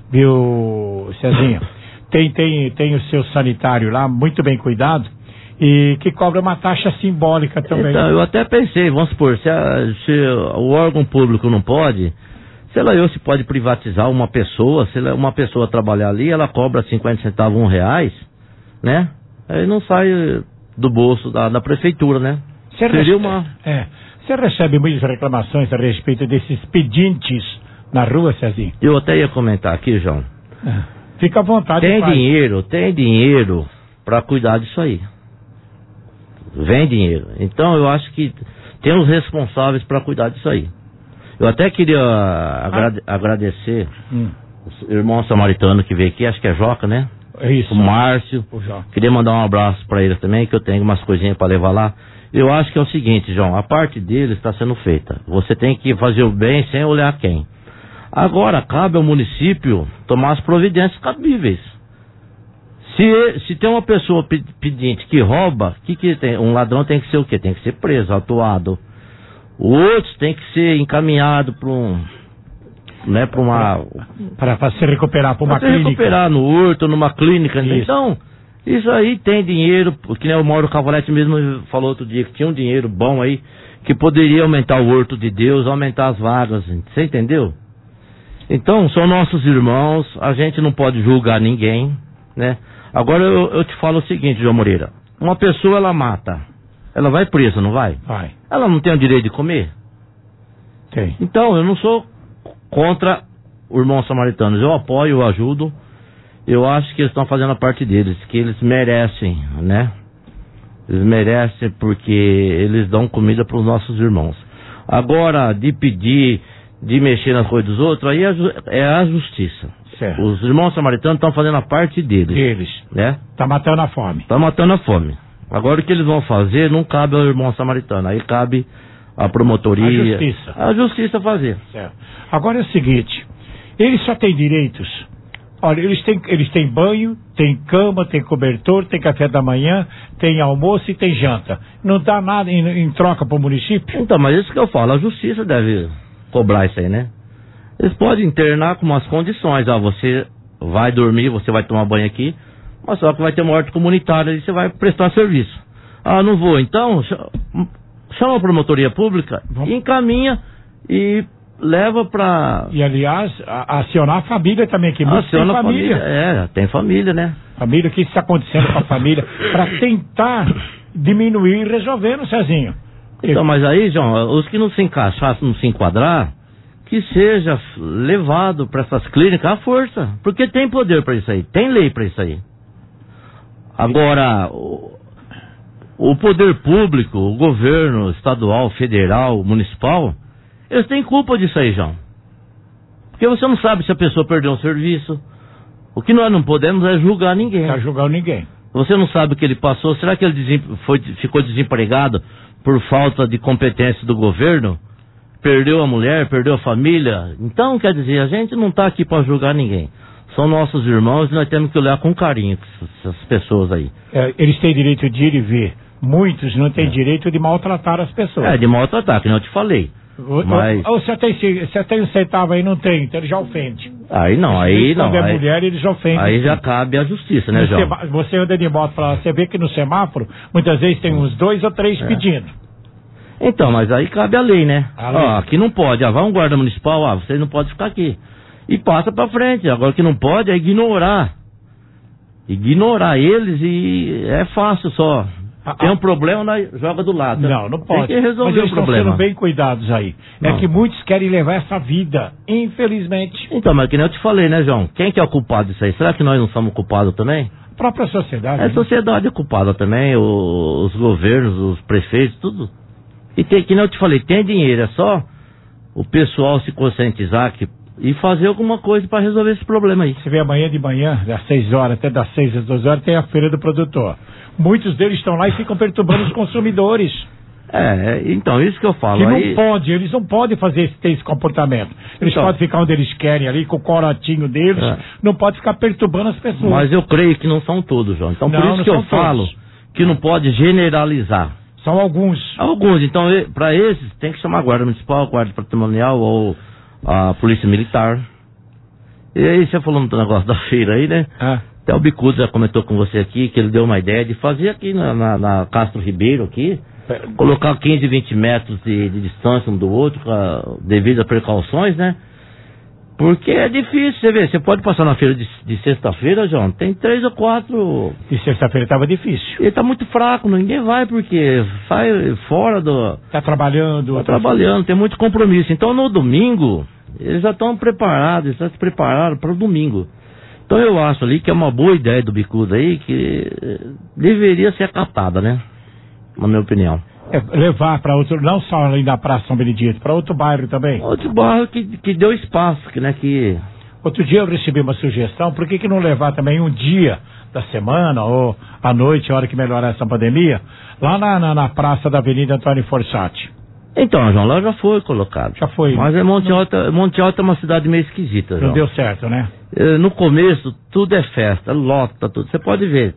[SPEAKER 2] viu, Cezinha, tem o seu sanitário lá, muito bem cuidado, e que cobra uma taxa simbólica também.
[SPEAKER 21] Então, eu até pensei, vamos supor, se o órgão público não pode, sei lá, se pode privatizar uma pessoa, se uma pessoa trabalhar ali, ela cobra 50 centavos, R$1, né? Aí não sai do bolso da prefeitura, né?
[SPEAKER 2] Você recebe muitas reclamações a respeito desses pedintes na rua, Cezinho?
[SPEAKER 21] Eu até ia comentar aqui, João.
[SPEAKER 2] Fica à vontade.
[SPEAKER 21] Tem dinheiro para cuidar disso aí. Vem dinheiro. Então eu acho que tem os responsáveis para cuidar disso aí. Eu até queria agradecer o irmão samaritano que veio aqui, acho que é Joca, né?
[SPEAKER 2] É isso.
[SPEAKER 21] O Márcio. Queria mandar um abraço para ele também, que eu tenho umas coisinhas para levar lá. Eu acho que é o seguinte, João, a parte deles está sendo feita. Você tem que fazer o bem sem olhar quem. Agora, cabe ao município tomar as providências cabíveis. Se tem uma pessoa pedinte que rouba, que tem? Um ladrão tem que ser o quê? Tem que ser preso, autuado. Outros tem que ser encaminhado para
[SPEAKER 2] para se recuperar para uma clínica.
[SPEAKER 21] Se recuperar no Horto, numa clínica. Isso. Então, isso aí tem dinheiro, que nem o Mauro Cavalete mesmo falou outro dia, que tinha um dinheiro bom aí, que poderia aumentar o Horto de Deus, aumentar as vagas, você entendeu? Então, são nossos irmãos, a gente não pode julgar ninguém, né? Agora eu te falo o seguinte, João Moreira, uma pessoa ela mata, ela vai presa, não vai?
[SPEAKER 2] Vai.
[SPEAKER 21] Ela não tem o direito de comer?
[SPEAKER 2] Tem.
[SPEAKER 21] Então, eu não sou contra os irmãos samaritanos, eu apoio, eu ajudo. Eu acho que eles estão fazendo a parte deles, que eles merecem, né? Eles merecem porque eles dão comida para os nossos irmãos. Agora, de pedir, de mexer nas coisas dos outros, aí é a justiça.
[SPEAKER 2] Certo.
[SPEAKER 21] Os irmãos samaritanos estão fazendo a parte deles. Né?
[SPEAKER 2] Tá matando a fome.
[SPEAKER 21] Tá matando a fome. Agora o que eles vão fazer não cabe ao irmão samaritano, aí cabe a promotoria. A justiça fazer.
[SPEAKER 2] Certo. Agora é o seguinte, eles só têm direitos. Olha, eles têm banho, tem cama, tem cobertor, tem café da manhã, tem almoço e tem janta. Não dá nada em troca para o município?
[SPEAKER 21] Então, mas isso que eu falo, a justiça deve cobrar isso aí, né? Eles podem internar com umas condições. Você vai dormir, você vai tomar banho aqui, mas só que vai ter uma horta comunitária e você vai prestar serviço. Não vou. Então, chama a promotoria pública, encaminha e leva pra...
[SPEAKER 2] E aliás, acionar a família também, que muitos têm família.
[SPEAKER 21] Tem família, né?
[SPEAKER 2] Família, o que está acontecendo com a família, para tentar diminuir e resolver, Cezinho.
[SPEAKER 21] Então, mas aí, João, os que não se encaixar, não se enquadrar, que seja levado para essas clínicas à força, porque tem poder para isso aí, tem lei para isso aí. Agora, o poder público, o governo estadual, federal, municipal, eles têm culpa disso aí, João. Porque você não sabe se a pessoa perdeu um serviço. O que nós não podemos é julgar ninguém.
[SPEAKER 2] Não julgar ninguém.
[SPEAKER 21] Você não sabe o que ele passou. Será que ele ficou desempregado por falta de competência do governo? Perdeu a mulher, perdeu a família? Então, quer dizer, a gente não está aqui para julgar ninguém. São nossos irmãos e nós temos que olhar com carinho essas pessoas aí.
[SPEAKER 2] Eles têm direito de ir e vir. Muitos não têm direito de maltratar as pessoas.
[SPEAKER 21] De maltratar, que não eu te falei. Mas...
[SPEAKER 2] Ou você tem um centavo aí, não tem, então ele já ofende.
[SPEAKER 21] Aí não, aí não.
[SPEAKER 2] Quando é mulher, ele já ofende.
[SPEAKER 21] Aí já cabe a justiça, né, João?
[SPEAKER 2] Você anda de moto pra lá, você vê que no semáforo, muitas vezes tem uns 2 ou 3 pedindo.
[SPEAKER 21] Então, mas aí cabe a lei, né?
[SPEAKER 2] A lei.
[SPEAKER 21] Aqui não pode, vai um guarda municipal, você não pode ficar aqui. E passa pra frente. Agora o que não pode é ignorar. Ignorar eles e é fácil só. Tem um problema, nós joga do lado.
[SPEAKER 2] Não pode.
[SPEAKER 21] Tem que resolver
[SPEAKER 2] mas eles
[SPEAKER 21] o problema.
[SPEAKER 2] Estão sendo bem cuidados aí. Não. É que muitos querem levar essa vida, infelizmente.
[SPEAKER 21] Então, mas que nem eu te falei, né, João? Quem que é o culpado disso aí? Será que nós não somos culpados também?
[SPEAKER 2] A própria sociedade.
[SPEAKER 21] A sociedade é culpada também, os governos, os prefeitos, tudo. E tem, que nem eu te falei, tem dinheiro, é só o pessoal se conscientizar e fazer alguma coisa para resolver esse problema aí.
[SPEAKER 2] Você vê amanhã de manhã, das 6 horas até das 6 às 12 horas, tem a feira do produtor. Muitos deles estão lá e ficam perturbando os consumidores.
[SPEAKER 21] Então, isso que eu falo.
[SPEAKER 2] Que
[SPEAKER 21] aí...
[SPEAKER 2] não pode, eles não podem ter esse comportamento. Eles podem ficar onde eles querem ali, com o corotinho deles, não pode ficar perturbando as pessoas.
[SPEAKER 21] Mas eu creio que não são todos, João. Então, por isso que eu falo que não pode generalizar.
[SPEAKER 2] São alguns.
[SPEAKER 21] Alguns, então, para esses, tem que chamar a guarda municipal, a guarda patrimonial ou a polícia militar. E aí, você falou no negócio da feira aí, né? Até o Bicudo já comentou com você aqui, que ele deu uma ideia de fazer aqui na Castro Ribeiro aqui, colocar 15, 20 metros de distância um do outro, devido a precauções, né? Porque é difícil, você vê, você pode passar na feira de sexta-feira, João, tem 3 ou 4...
[SPEAKER 2] De sexta-feira estava difícil.
[SPEAKER 21] Ele tá muito fraco, ninguém vai, porque sai fora do...
[SPEAKER 2] Tá trabalhando.
[SPEAKER 21] Tá trabalhando, tem muito compromisso. Então no domingo, eles já estão preparados, eles já se prepararam para o domingo. Então eu acho ali que é uma boa ideia do Bicudo aí, que deveria ser acatada, né? Na minha opinião.
[SPEAKER 2] Levar para outro, não só ali da Praça São Benedito, para outro bairro também.
[SPEAKER 21] Outro bairro que deu espaço, que...
[SPEAKER 2] Outro dia eu recebi uma sugestão, por que não levar também um dia da semana ou à noite, a hora que melhorar essa pandemia, lá na praça da Avenida Antônio Forsatti?
[SPEAKER 21] Então, João, lá já foi colocado.
[SPEAKER 2] Já foi.
[SPEAKER 21] Mas Monte Alto é uma cidade meio esquisita, João.
[SPEAKER 2] Não deu certo, né?
[SPEAKER 21] No começo, tudo é festa, lota, tudo. Você pode ver,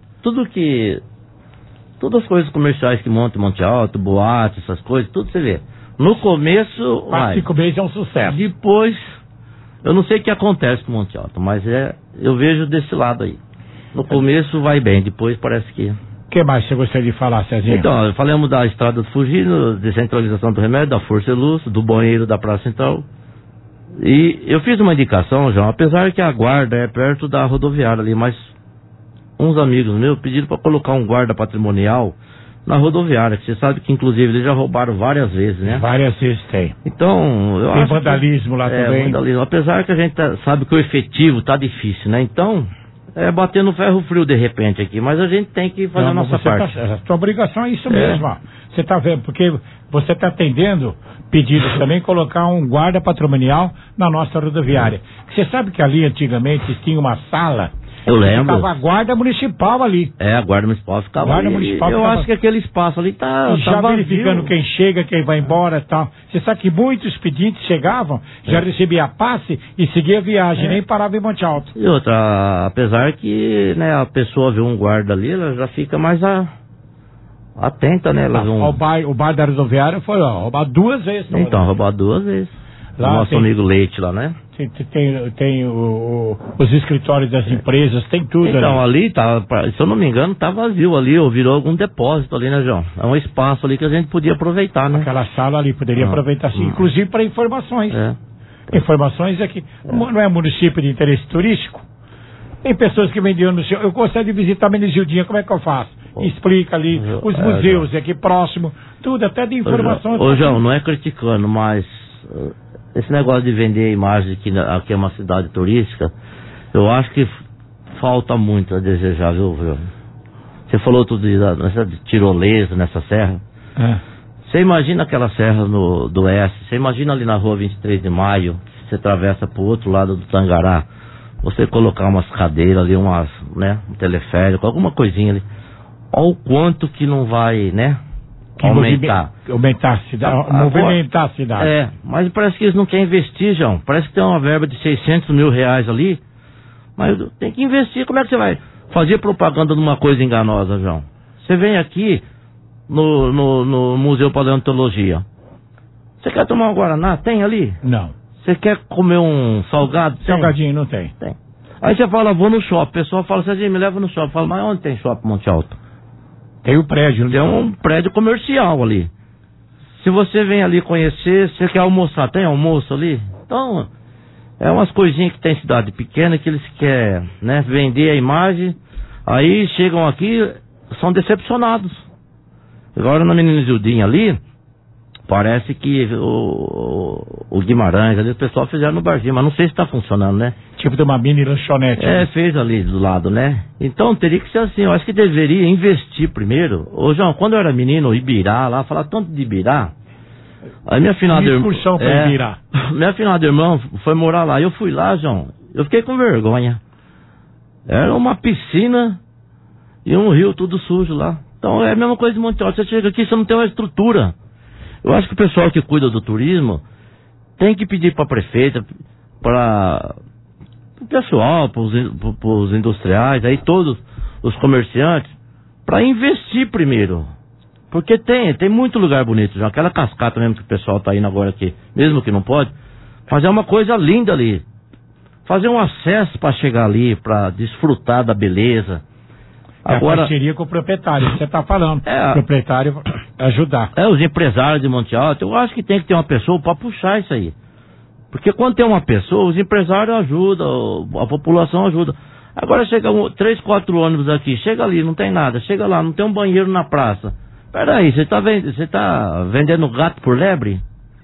[SPEAKER 21] todas as coisas comerciais que montam Monte Alto, boate, essas coisas, tudo você vê. No começo...
[SPEAKER 2] 5 meses é um sucesso.
[SPEAKER 21] Depois, eu não sei o que acontece com Monte Alto, mas eu vejo desse lado aí. No começo vai bem, depois parece que...
[SPEAKER 2] O que mais você gostaria de falar, Cezinha?
[SPEAKER 21] Então, falamos da Estrada do Fugino, descentralização do remédio, da Força e Luz, do banheiro da Praça Central. E eu fiz uma indicação, João, apesar que a guarda é perto da rodoviária ali, mas uns amigos meus pediram para colocar um guarda patrimonial na rodoviária, que você sabe que inclusive eles já roubaram várias vezes, né?
[SPEAKER 2] Várias vezes tem.
[SPEAKER 21] Então, eu
[SPEAKER 2] tem
[SPEAKER 21] acho
[SPEAKER 2] vandalismo lá também.
[SPEAKER 21] Vandalismo, apesar que a gente sabe que o efetivo tá difícil, né? Então... bater no ferro frio de repente aqui, mas a gente tem que fazer a nossa parte.
[SPEAKER 2] A sua obrigação é isso mesmo, ó. Você tá vendo, porque você está atendendo pedidos também, colocar um guarda patrimonial na nossa rodoviária. Você sabe que ali antigamente tinha uma sala...
[SPEAKER 21] Eu lembro.
[SPEAKER 2] Ficava a guarda municipal ali.
[SPEAKER 21] A guarda municipal ficava ali. Eu acho que aquele espaço ali tá
[SPEAKER 2] já
[SPEAKER 21] vazio.
[SPEAKER 2] Verificando quem chega, quem vai embora e tal. Você sabe que muitos pedintes chegavam, já recebia a passe e seguia a viagem, nem parava em Monte Alto.
[SPEAKER 21] E outra, apesar que, né, a pessoa vê um guarda ali, ela já fica mais atenta, né?
[SPEAKER 2] O bar da rodoviária foi roubado 2 vezes.
[SPEAKER 21] Então, roubado 2 vezes. Lá nosso amigo Leite lá, né?
[SPEAKER 2] Tem os escritórios das empresas, tem tudo.
[SPEAKER 21] Então, ali tá, se eu não me engano, tá vazio ali, ou virou algum depósito ali, né, João? É um espaço ali que a gente podia aproveitar, né?
[SPEAKER 2] Aquela sala ali poderia aproveitar, sim, inclusive para informações. Informações é que não é município de interesse turístico. Tem pessoas que vendiam no seu... Eu gostaria de visitar Menezildinha, como é que eu faço? Explica ali, os museus aqui próximo, tudo, até de informações.
[SPEAKER 21] Ô, João, não é criticando, mas... esse negócio de vender a imagem que aqui é uma cidade turística, eu acho que falta muito a desejar, viu? Você falou tudo nessa tirolesa, nessa serra. Você imagina aquela serra do oeste, você imagina ali na rua 23 de maio, você atravessa pro outro lado do Tangará, você colocar umas cadeiras ali, um teleférico, alguma coisinha ali. Olha o quanto que não vai, né? Aumentar a cidade, movimentar a cidade. Mas parece que eles não querem investir, João. Parece que tem uma verba de 600 mil reais ali, mas tem que investir. Como é que você vai fazer propaganda de uma coisa enganosa, João? Você vem aqui no Museu Paleontologia. Você quer tomar um Guaraná? Tem ali?
[SPEAKER 2] Não.
[SPEAKER 21] Você quer comer um salgado?
[SPEAKER 2] Salgadinho não tem.
[SPEAKER 21] Tem. Aí você fala, vou no shopping. O pessoal fala assim, me leva no shopping. Fala, mas onde tem shopping Monte Alto?
[SPEAKER 2] Tem o prédio.
[SPEAKER 21] Tem um prédio comercial ali. Se você vem ali conhecer, você quer almoçar, tem almoço ali? Então, é umas coisinhas que tem em cidade pequena que eles querem, né, vender a imagem. Aí chegam aqui, são decepcionados. Agora na Menina Zildinha ali, parece que o Guimarães ali, o pessoal fizeram no barzinho, mas não sei se está funcionando, né?
[SPEAKER 2] Tipo de uma mini lanchonete.
[SPEAKER 21] Fez ali do lado, né? Então teria que ser assim, eu acho que deveria investir primeiro. Ô João, quando eu era menino, Ibirá lá, falava tanto de Ibirá. Aí minha finada irmã. Minha finada irmã foi morar lá. Eu fui lá, João. Eu fiquei com vergonha. Era uma piscina e um rio tudo sujo lá. Então é a mesma coisa de Monte Alto. Você chega aqui, você não tem uma estrutura. Eu acho que o pessoal que cuida do turismo tem que pedir para a prefeita, para o pessoal, para os industriais, aí todos os comerciantes, para investir primeiro. Porque tem muito lugar bonito, já aquela cascata mesmo que o pessoal tá indo agora aqui, mesmo que não pode, fazer uma coisa linda ali. Fazer um acesso para chegar ali, para desfrutar da beleza.
[SPEAKER 2] Agora, parceria com o proprietário, você está falando. O proprietário ajudar.
[SPEAKER 21] Os empresários de Monte Alto, eu acho que tem que ter uma pessoa para puxar isso aí. Porque quando tem uma pessoa, os empresários ajudam, a população ajuda. Agora chega 3, 4 ônibus aqui, chega ali, não tem nada, chega lá, não tem um banheiro na praça. Peraí, você tá vendendo gato por lebre?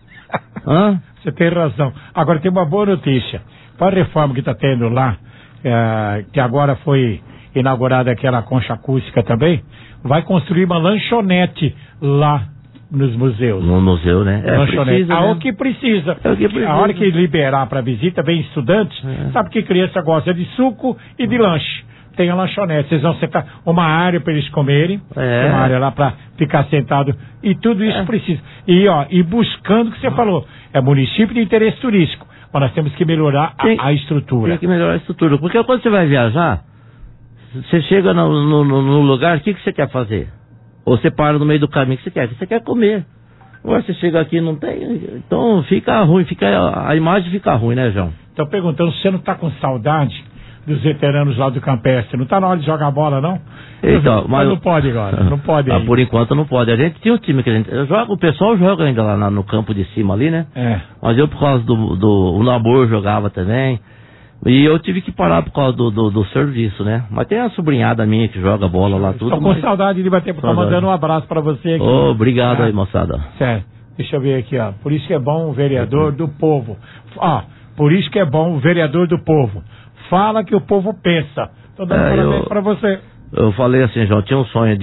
[SPEAKER 21] Hã?
[SPEAKER 2] Você tem razão. Agora tem uma boa notícia. Para a reforma que está tendo lá, que agora foi inaugurada aquela concha acústica também, vai construir uma lanchonete lá nos museus.
[SPEAKER 21] No museu, né?
[SPEAKER 2] Lanchonete. O que precisa. A hora que liberar para visita, vem estudantes, sabe que criança gosta de suco e de lanche. Tem a lanchonete, vocês vão sentar uma área para eles comerem, tem uma área lá para ficar sentado, e tudo isso precisa. E buscando o que você falou, é município de interesse turístico, mas nós temos que melhorar a estrutura.
[SPEAKER 21] Tem que melhorar a estrutura, porque quando você vai viajar, você chega no lugar, o que você quer fazer? Ou você para no meio do caminho, o que você quer comer. Agora você chega aqui e não tem, então fica ruim, a imagem fica ruim, né, João?
[SPEAKER 2] Estou perguntando se você não está com saudade dos veteranos lá do Campestre. Não está na hora de jogar bola, não?
[SPEAKER 21] Então, mas
[SPEAKER 2] não pode agora, não pode.
[SPEAKER 21] Por enquanto não pode. A gente tinha um time que a gente joga, o pessoal joga ainda lá no campo de cima ali, né? Mas eu, por causa o Namor jogava também. E eu tive que parar por causa do serviço, né? Mas tem a sobrinhada minha que joga bola lá, tudo.
[SPEAKER 2] Estou com saudade de bater, estou mandando um abraço para você aqui.
[SPEAKER 21] Obrigado aí, moçada.
[SPEAKER 2] Certo. Deixa eu ver aqui, ó. Por isso que é bom o vereador do povo. Por isso que é bom o vereador do povo. Fala que o povo pensa. Estou dando parabéns para você.
[SPEAKER 21] Eu falei assim, João, tinha um sonho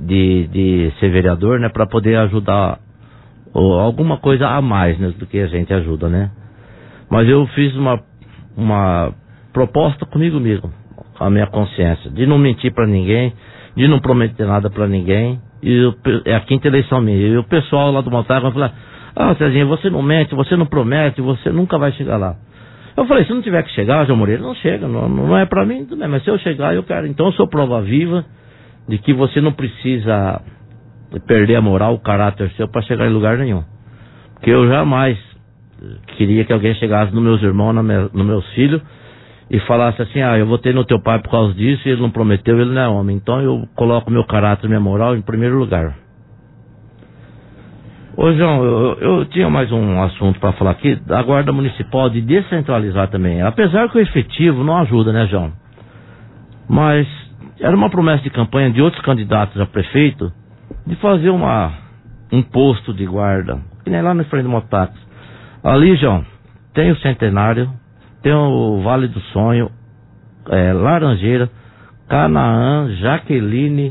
[SPEAKER 21] de ser vereador, né? Para poder ajudar alguma coisa a mais, né, do que a gente ajuda, né? Mas eu fiz uma proposta comigo mesmo, com a minha consciência, de não mentir para ninguém, de não prometer nada para ninguém. E é a quinta eleição minha. E o pessoal lá do Montague vai falar: Cezinha, você não mente, você não promete, você nunca vai chegar lá. Eu falei, se não tiver que chegar, João Moreira, não chega, não é pra mim, tudo bem, mas se eu chegar, eu quero. Então eu sou prova viva de que você não precisa perder a moral, o caráter seu pra chegar em lugar nenhum. Porque eu jamais queria que alguém chegasse nos meus irmãos, nos meus filhos, e falasse assim: eu votei no teu pai por causa disso, e ele não prometeu, ele não é homem. Então eu coloco meu caráter, minha moral em primeiro lugar. Ô João, eu tinha mais um assunto para falar aqui, da Guarda Municipal, de descentralizar também. Apesar que o efetivo não ajuda, né, João? Mas era uma promessa de campanha de outros candidatos a prefeito de fazer um posto de guarda, que nem lá no frente do Motax. Ali, João, tem o Centenário, tem o Vale do Sonho, Laranjeira, Canaã, Jaqueline,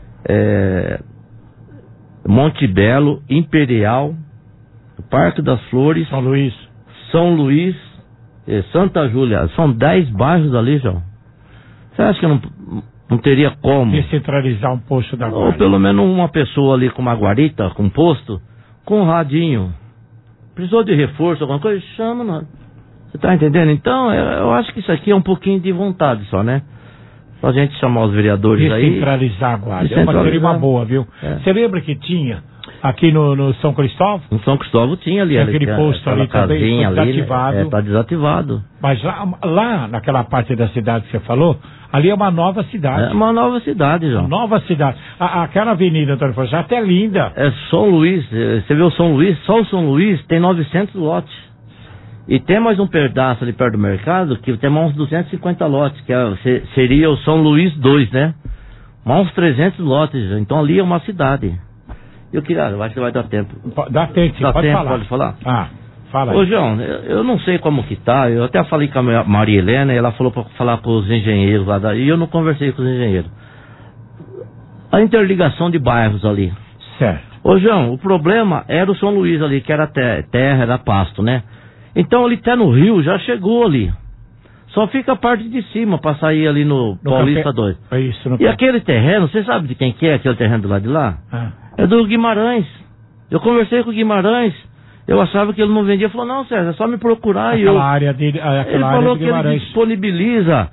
[SPEAKER 21] Monte Belo, Imperial, Parque das Flores, São Luís, Santa Júlia. São 10 bairros ali, João. Você acha que não teria como
[SPEAKER 2] descentralizar um posto da guarda?
[SPEAKER 21] Ou pelo menos uma pessoa ali com uma guarita, com um posto, com um radinho. Precisou de reforço, alguma coisa? Chama, não. Você tá entendendo? Então, eu acho que isso aqui é um pouquinho de vontade só, né? Pra gente chamar os vereadores aí.
[SPEAKER 2] Descentralizar a guarda. Seria uma boa, viu? Você lembra que tinha aqui no São Cristóvão?
[SPEAKER 21] No São Cristóvão tinha ali.
[SPEAKER 2] Aquele posto ali também foi desativado.
[SPEAKER 21] Ali, né? Tá desativado.
[SPEAKER 2] Mas lá naquela parte da cidade que você falou, ali é uma nova cidade.
[SPEAKER 21] É uma nova cidade, João.
[SPEAKER 2] Nova cidade. Aquela avenida, Antônio Forçato, é linda.
[SPEAKER 21] É São Luís. Você vê o São Luís? Só o São Luís tem 900 lotes. E tem mais um pedaço ali perto do mercado que tem mais uns 250 lotes, que seria o São Luís 2, né? Mais uns 300 lotes. Então ali é uma cidade. Eu queria, eu acho que vai dar tempo.
[SPEAKER 2] Dá tempo, sim, pode falar.
[SPEAKER 21] Pode falar?
[SPEAKER 2] Fala aí.
[SPEAKER 21] Ô, João, eu não sei como que tá. Eu até falei com a Maria Helena e ela falou pra falar com os engenheiros lá daí. E eu não conversei com os engenheiros. A interligação de bairros ali.
[SPEAKER 2] Certo.
[SPEAKER 21] Ô, João, o problema era o São Luís ali, que era terra, era pasto, né? Então ali até no Rio já chegou ali. Só fica a parte de cima pra sair ali no Paulista 2.
[SPEAKER 2] É isso,
[SPEAKER 21] e aquele terreno, você sabe de quem que é aquele terreno do lado de lá? É do Guimarães. Eu conversei com o Guimarães. Eu achava que ele não vendia. Ele falou, não, César, é só me procurar.
[SPEAKER 2] Aquela área dele,
[SPEAKER 21] ele falou que ele disponibiliza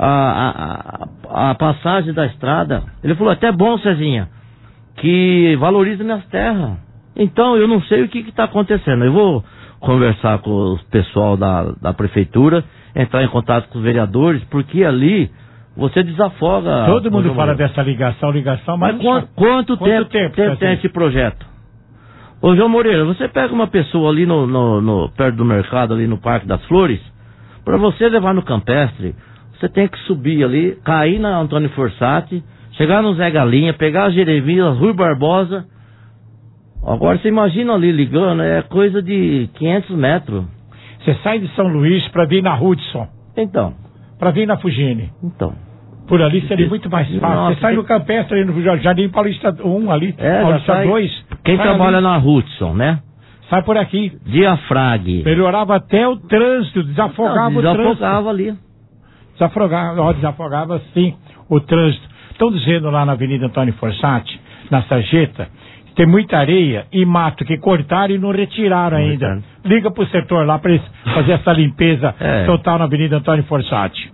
[SPEAKER 21] a passagem da estrada. Ele falou, até bom, Cezinha, que valoriza minhas terras. Então, eu não sei o que está acontecendo. Eu vou conversar com o pessoal da prefeitura, entrar em contato com os vereadores, porque ali você desafoga.
[SPEAKER 2] Todo mundo fala dessa ligação, mas
[SPEAKER 21] quanto tempo tem esse projeto? Ô, João Moreira, você pega uma pessoa ali perto do mercado, ali no Parque das Flores, para você levar no Campestre, você tem que subir ali, cair na Antônio Forçati, chegar no Zé Galinha, pegar a Jeremias, Rui Barbosa. Agora você imagina ali ligando, é coisa de 500 metros.
[SPEAKER 2] Você sai de São Luís para vir na Hudson.
[SPEAKER 21] Então.
[SPEAKER 2] Para vir na Fugine.
[SPEAKER 21] Então.
[SPEAKER 2] Por ali seria muito mais fácil. Nossa, você sai no Campestre, ali no Jardim Paulista 1 ali, Paulista 2.
[SPEAKER 21] Quem trabalha ali na Hudson, né?
[SPEAKER 2] Sai por aqui.
[SPEAKER 21] Diafrague.
[SPEAKER 2] Melhorava até o trânsito, desafogava o trânsito.
[SPEAKER 21] Desafogava ali.
[SPEAKER 2] Desafogava sim o trânsito. Estão dizendo lá na Avenida Antônio Forçati, na Sarjeta, tem muita areia e mato que cortaram e não retiraram ainda. Liga pro setor lá para eles fazer essa limpeza total na Avenida Antônio Forçati.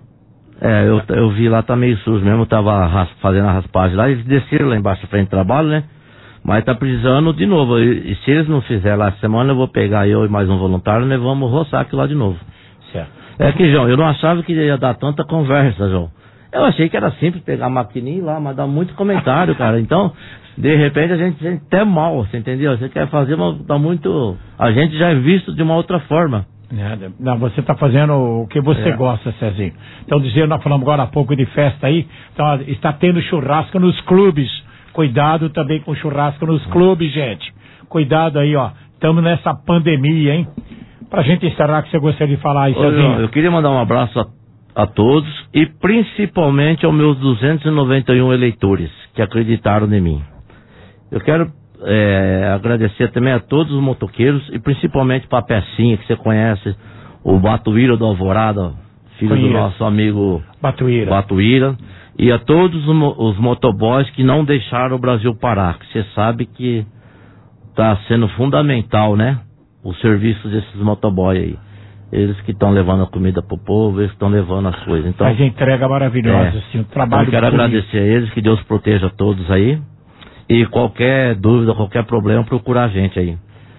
[SPEAKER 21] Eu vi lá, tá meio sujo mesmo, tava fazendo a raspagem lá, eles desceram lá embaixo frente do trabalho, né? Mas tá precisando de novo, e se eles não fizerem lá essa semana, eu vou pegar eu e mais um voluntário, né? Vamos roçar aquilo lá de novo.
[SPEAKER 2] Certo.
[SPEAKER 21] É que, João, eu não achava que ia dar tanta conversa, João. Eu achei que era simples pegar a maquininha e ir lá, mas dá muito comentário, cara. Então, de repente a gente sente até mal, você entendeu? Você quer fazer, mas dá muito... A gente já é visto de uma outra forma.
[SPEAKER 2] Não, você está fazendo o que você gosta, Cezinho. Estão dizendo, nós falamos agora há pouco de festa aí, então está tendo churrasco nos clubes. Cuidado também com churrasco nos clubes, gente. Cuidado aí, ó. Estamos nessa pandemia, hein? Pra gente encerrar, o que você gostaria de falar aí, Cezinho?
[SPEAKER 21] Eu queria mandar um abraço a todos e principalmente aos meus 291 eleitores que acreditaram em mim. Eu quero agradecer também a todos os motoqueiros e principalmente para a Pecinha, que você conhece, o Batuíra do Alvorada, filho do nosso amigo Batuíra, e a todos os motoboys que não deixaram o Brasil parar, que você sabe que está sendo fundamental, né? O serviço desses motoboys aí. Eles que estão levando a comida pro povo, eles que estão levando as coisas. Então,
[SPEAKER 2] faz entrega maravilhosa, assim, o trabalho.
[SPEAKER 21] Eu quero agradecer a eles, que Deus proteja todos aí. E qualquer dúvida, qualquer problema, procura a gente aí.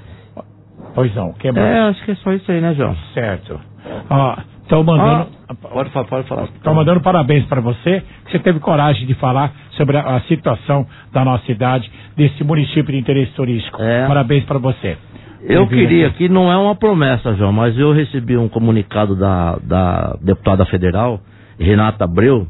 [SPEAKER 2] Pois não, que mais?
[SPEAKER 21] Acho que é só isso aí, né, João?
[SPEAKER 2] Certo. Estão mandando...
[SPEAKER 21] Pode falar.
[SPEAKER 2] Estão mandando parabéns para você, que você teve coragem de falar sobre a situação da nossa cidade, desse município de interesse turístico. Parabéns para você.
[SPEAKER 21] Eu queria, que não é uma promessa, João, mas eu recebi um comunicado da deputada federal, Renata Abreu,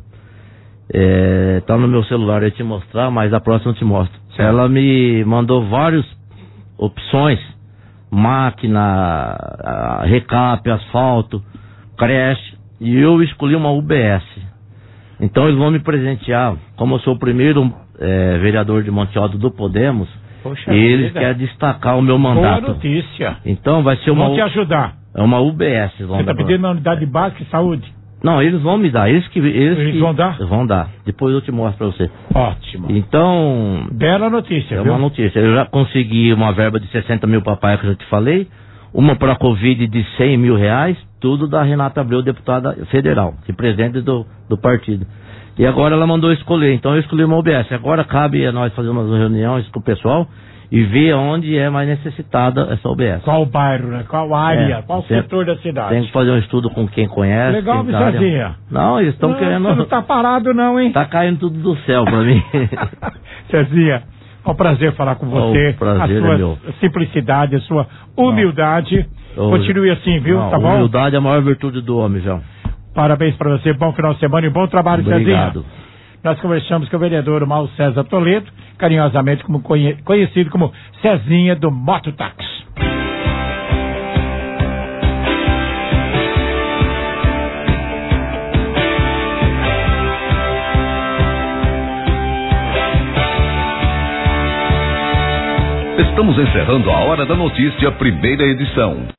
[SPEAKER 21] tá no meu celular, eu ia te mostrar, mas a próxima eu te mostro. Ela me mandou várias opções máquina, recap, asfalto, creche, e eu escolhi uma UBS. Então eles vão me presentear, como eu sou o primeiro vereador de Monte Alto do Podemos,
[SPEAKER 2] Poxa
[SPEAKER 21] e eles
[SPEAKER 2] vida.
[SPEAKER 21] querem destacar o meu mandato.
[SPEAKER 2] Boa notícia.
[SPEAKER 21] Então vai ser uma...
[SPEAKER 2] Vão te ajudar.
[SPEAKER 21] É uma UBS.
[SPEAKER 2] Você está pedindo uma unidade básica de saúde?
[SPEAKER 21] Não, eles vão me dar. Eles
[SPEAKER 2] vão dar?
[SPEAKER 21] Vão dar. Depois eu te mostro pra você.
[SPEAKER 2] Ótimo.
[SPEAKER 21] Então...
[SPEAKER 2] Bela notícia,
[SPEAKER 21] É
[SPEAKER 2] viu?
[SPEAKER 21] uma notícia. Eu já consegui uma verba de 60 mil papai que eu já te falei. Uma para a Covid de 100 mil reais. Tudo da Renata Abreu, deputada federal. Que presidente do partido. E agora ela mandou escolher. Então eu escolhi uma UBS. Agora cabe a nós fazer umas reuniões com o pessoal e ver onde é mais necessitada essa UBS.
[SPEAKER 2] Qual bairro, né? Qual área, qual setor da cidade.
[SPEAKER 21] Tem que fazer um estudo com quem conhece.
[SPEAKER 2] Legal,
[SPEAKER 21] quem tá área.
[SPEAKER 2] Cezinha.
[SPEAKER 21] Não, eles estão querendo...
[SPEAKER 2] Você não tá parado não, hein?
[SPEAKER 21] Tá caindo tudo do céu pra mim.
[SPEAKER 2] Cezinha, é um prazer falar com você.
[SPEAKER 21] O prazer
[SPEAKER 2] a sua
[SPEAKER 21] é meu.
[SPEAKER 2] simplicidade, a sua humildade. Continue assim, viu?
[SPEAKER 21] Não,
[SPEAKER 2] tá bom?
[SPEAKER 21] Humildade é a maior virtude do homem, João.
[SPEAKER 2] Parabéns pra você, bom final de semana e bom trabalho,
[SPEAKER 21] Obrigado.
[SPEAKER 2] Cezinha. Nós conversamos com o vereador Mauro César Toledo, carinhosamente conhecido como Cezinha do Mototáxi.
[SPEAKER 12] Estamos encerrando a Hora da Notícia, primeira edição.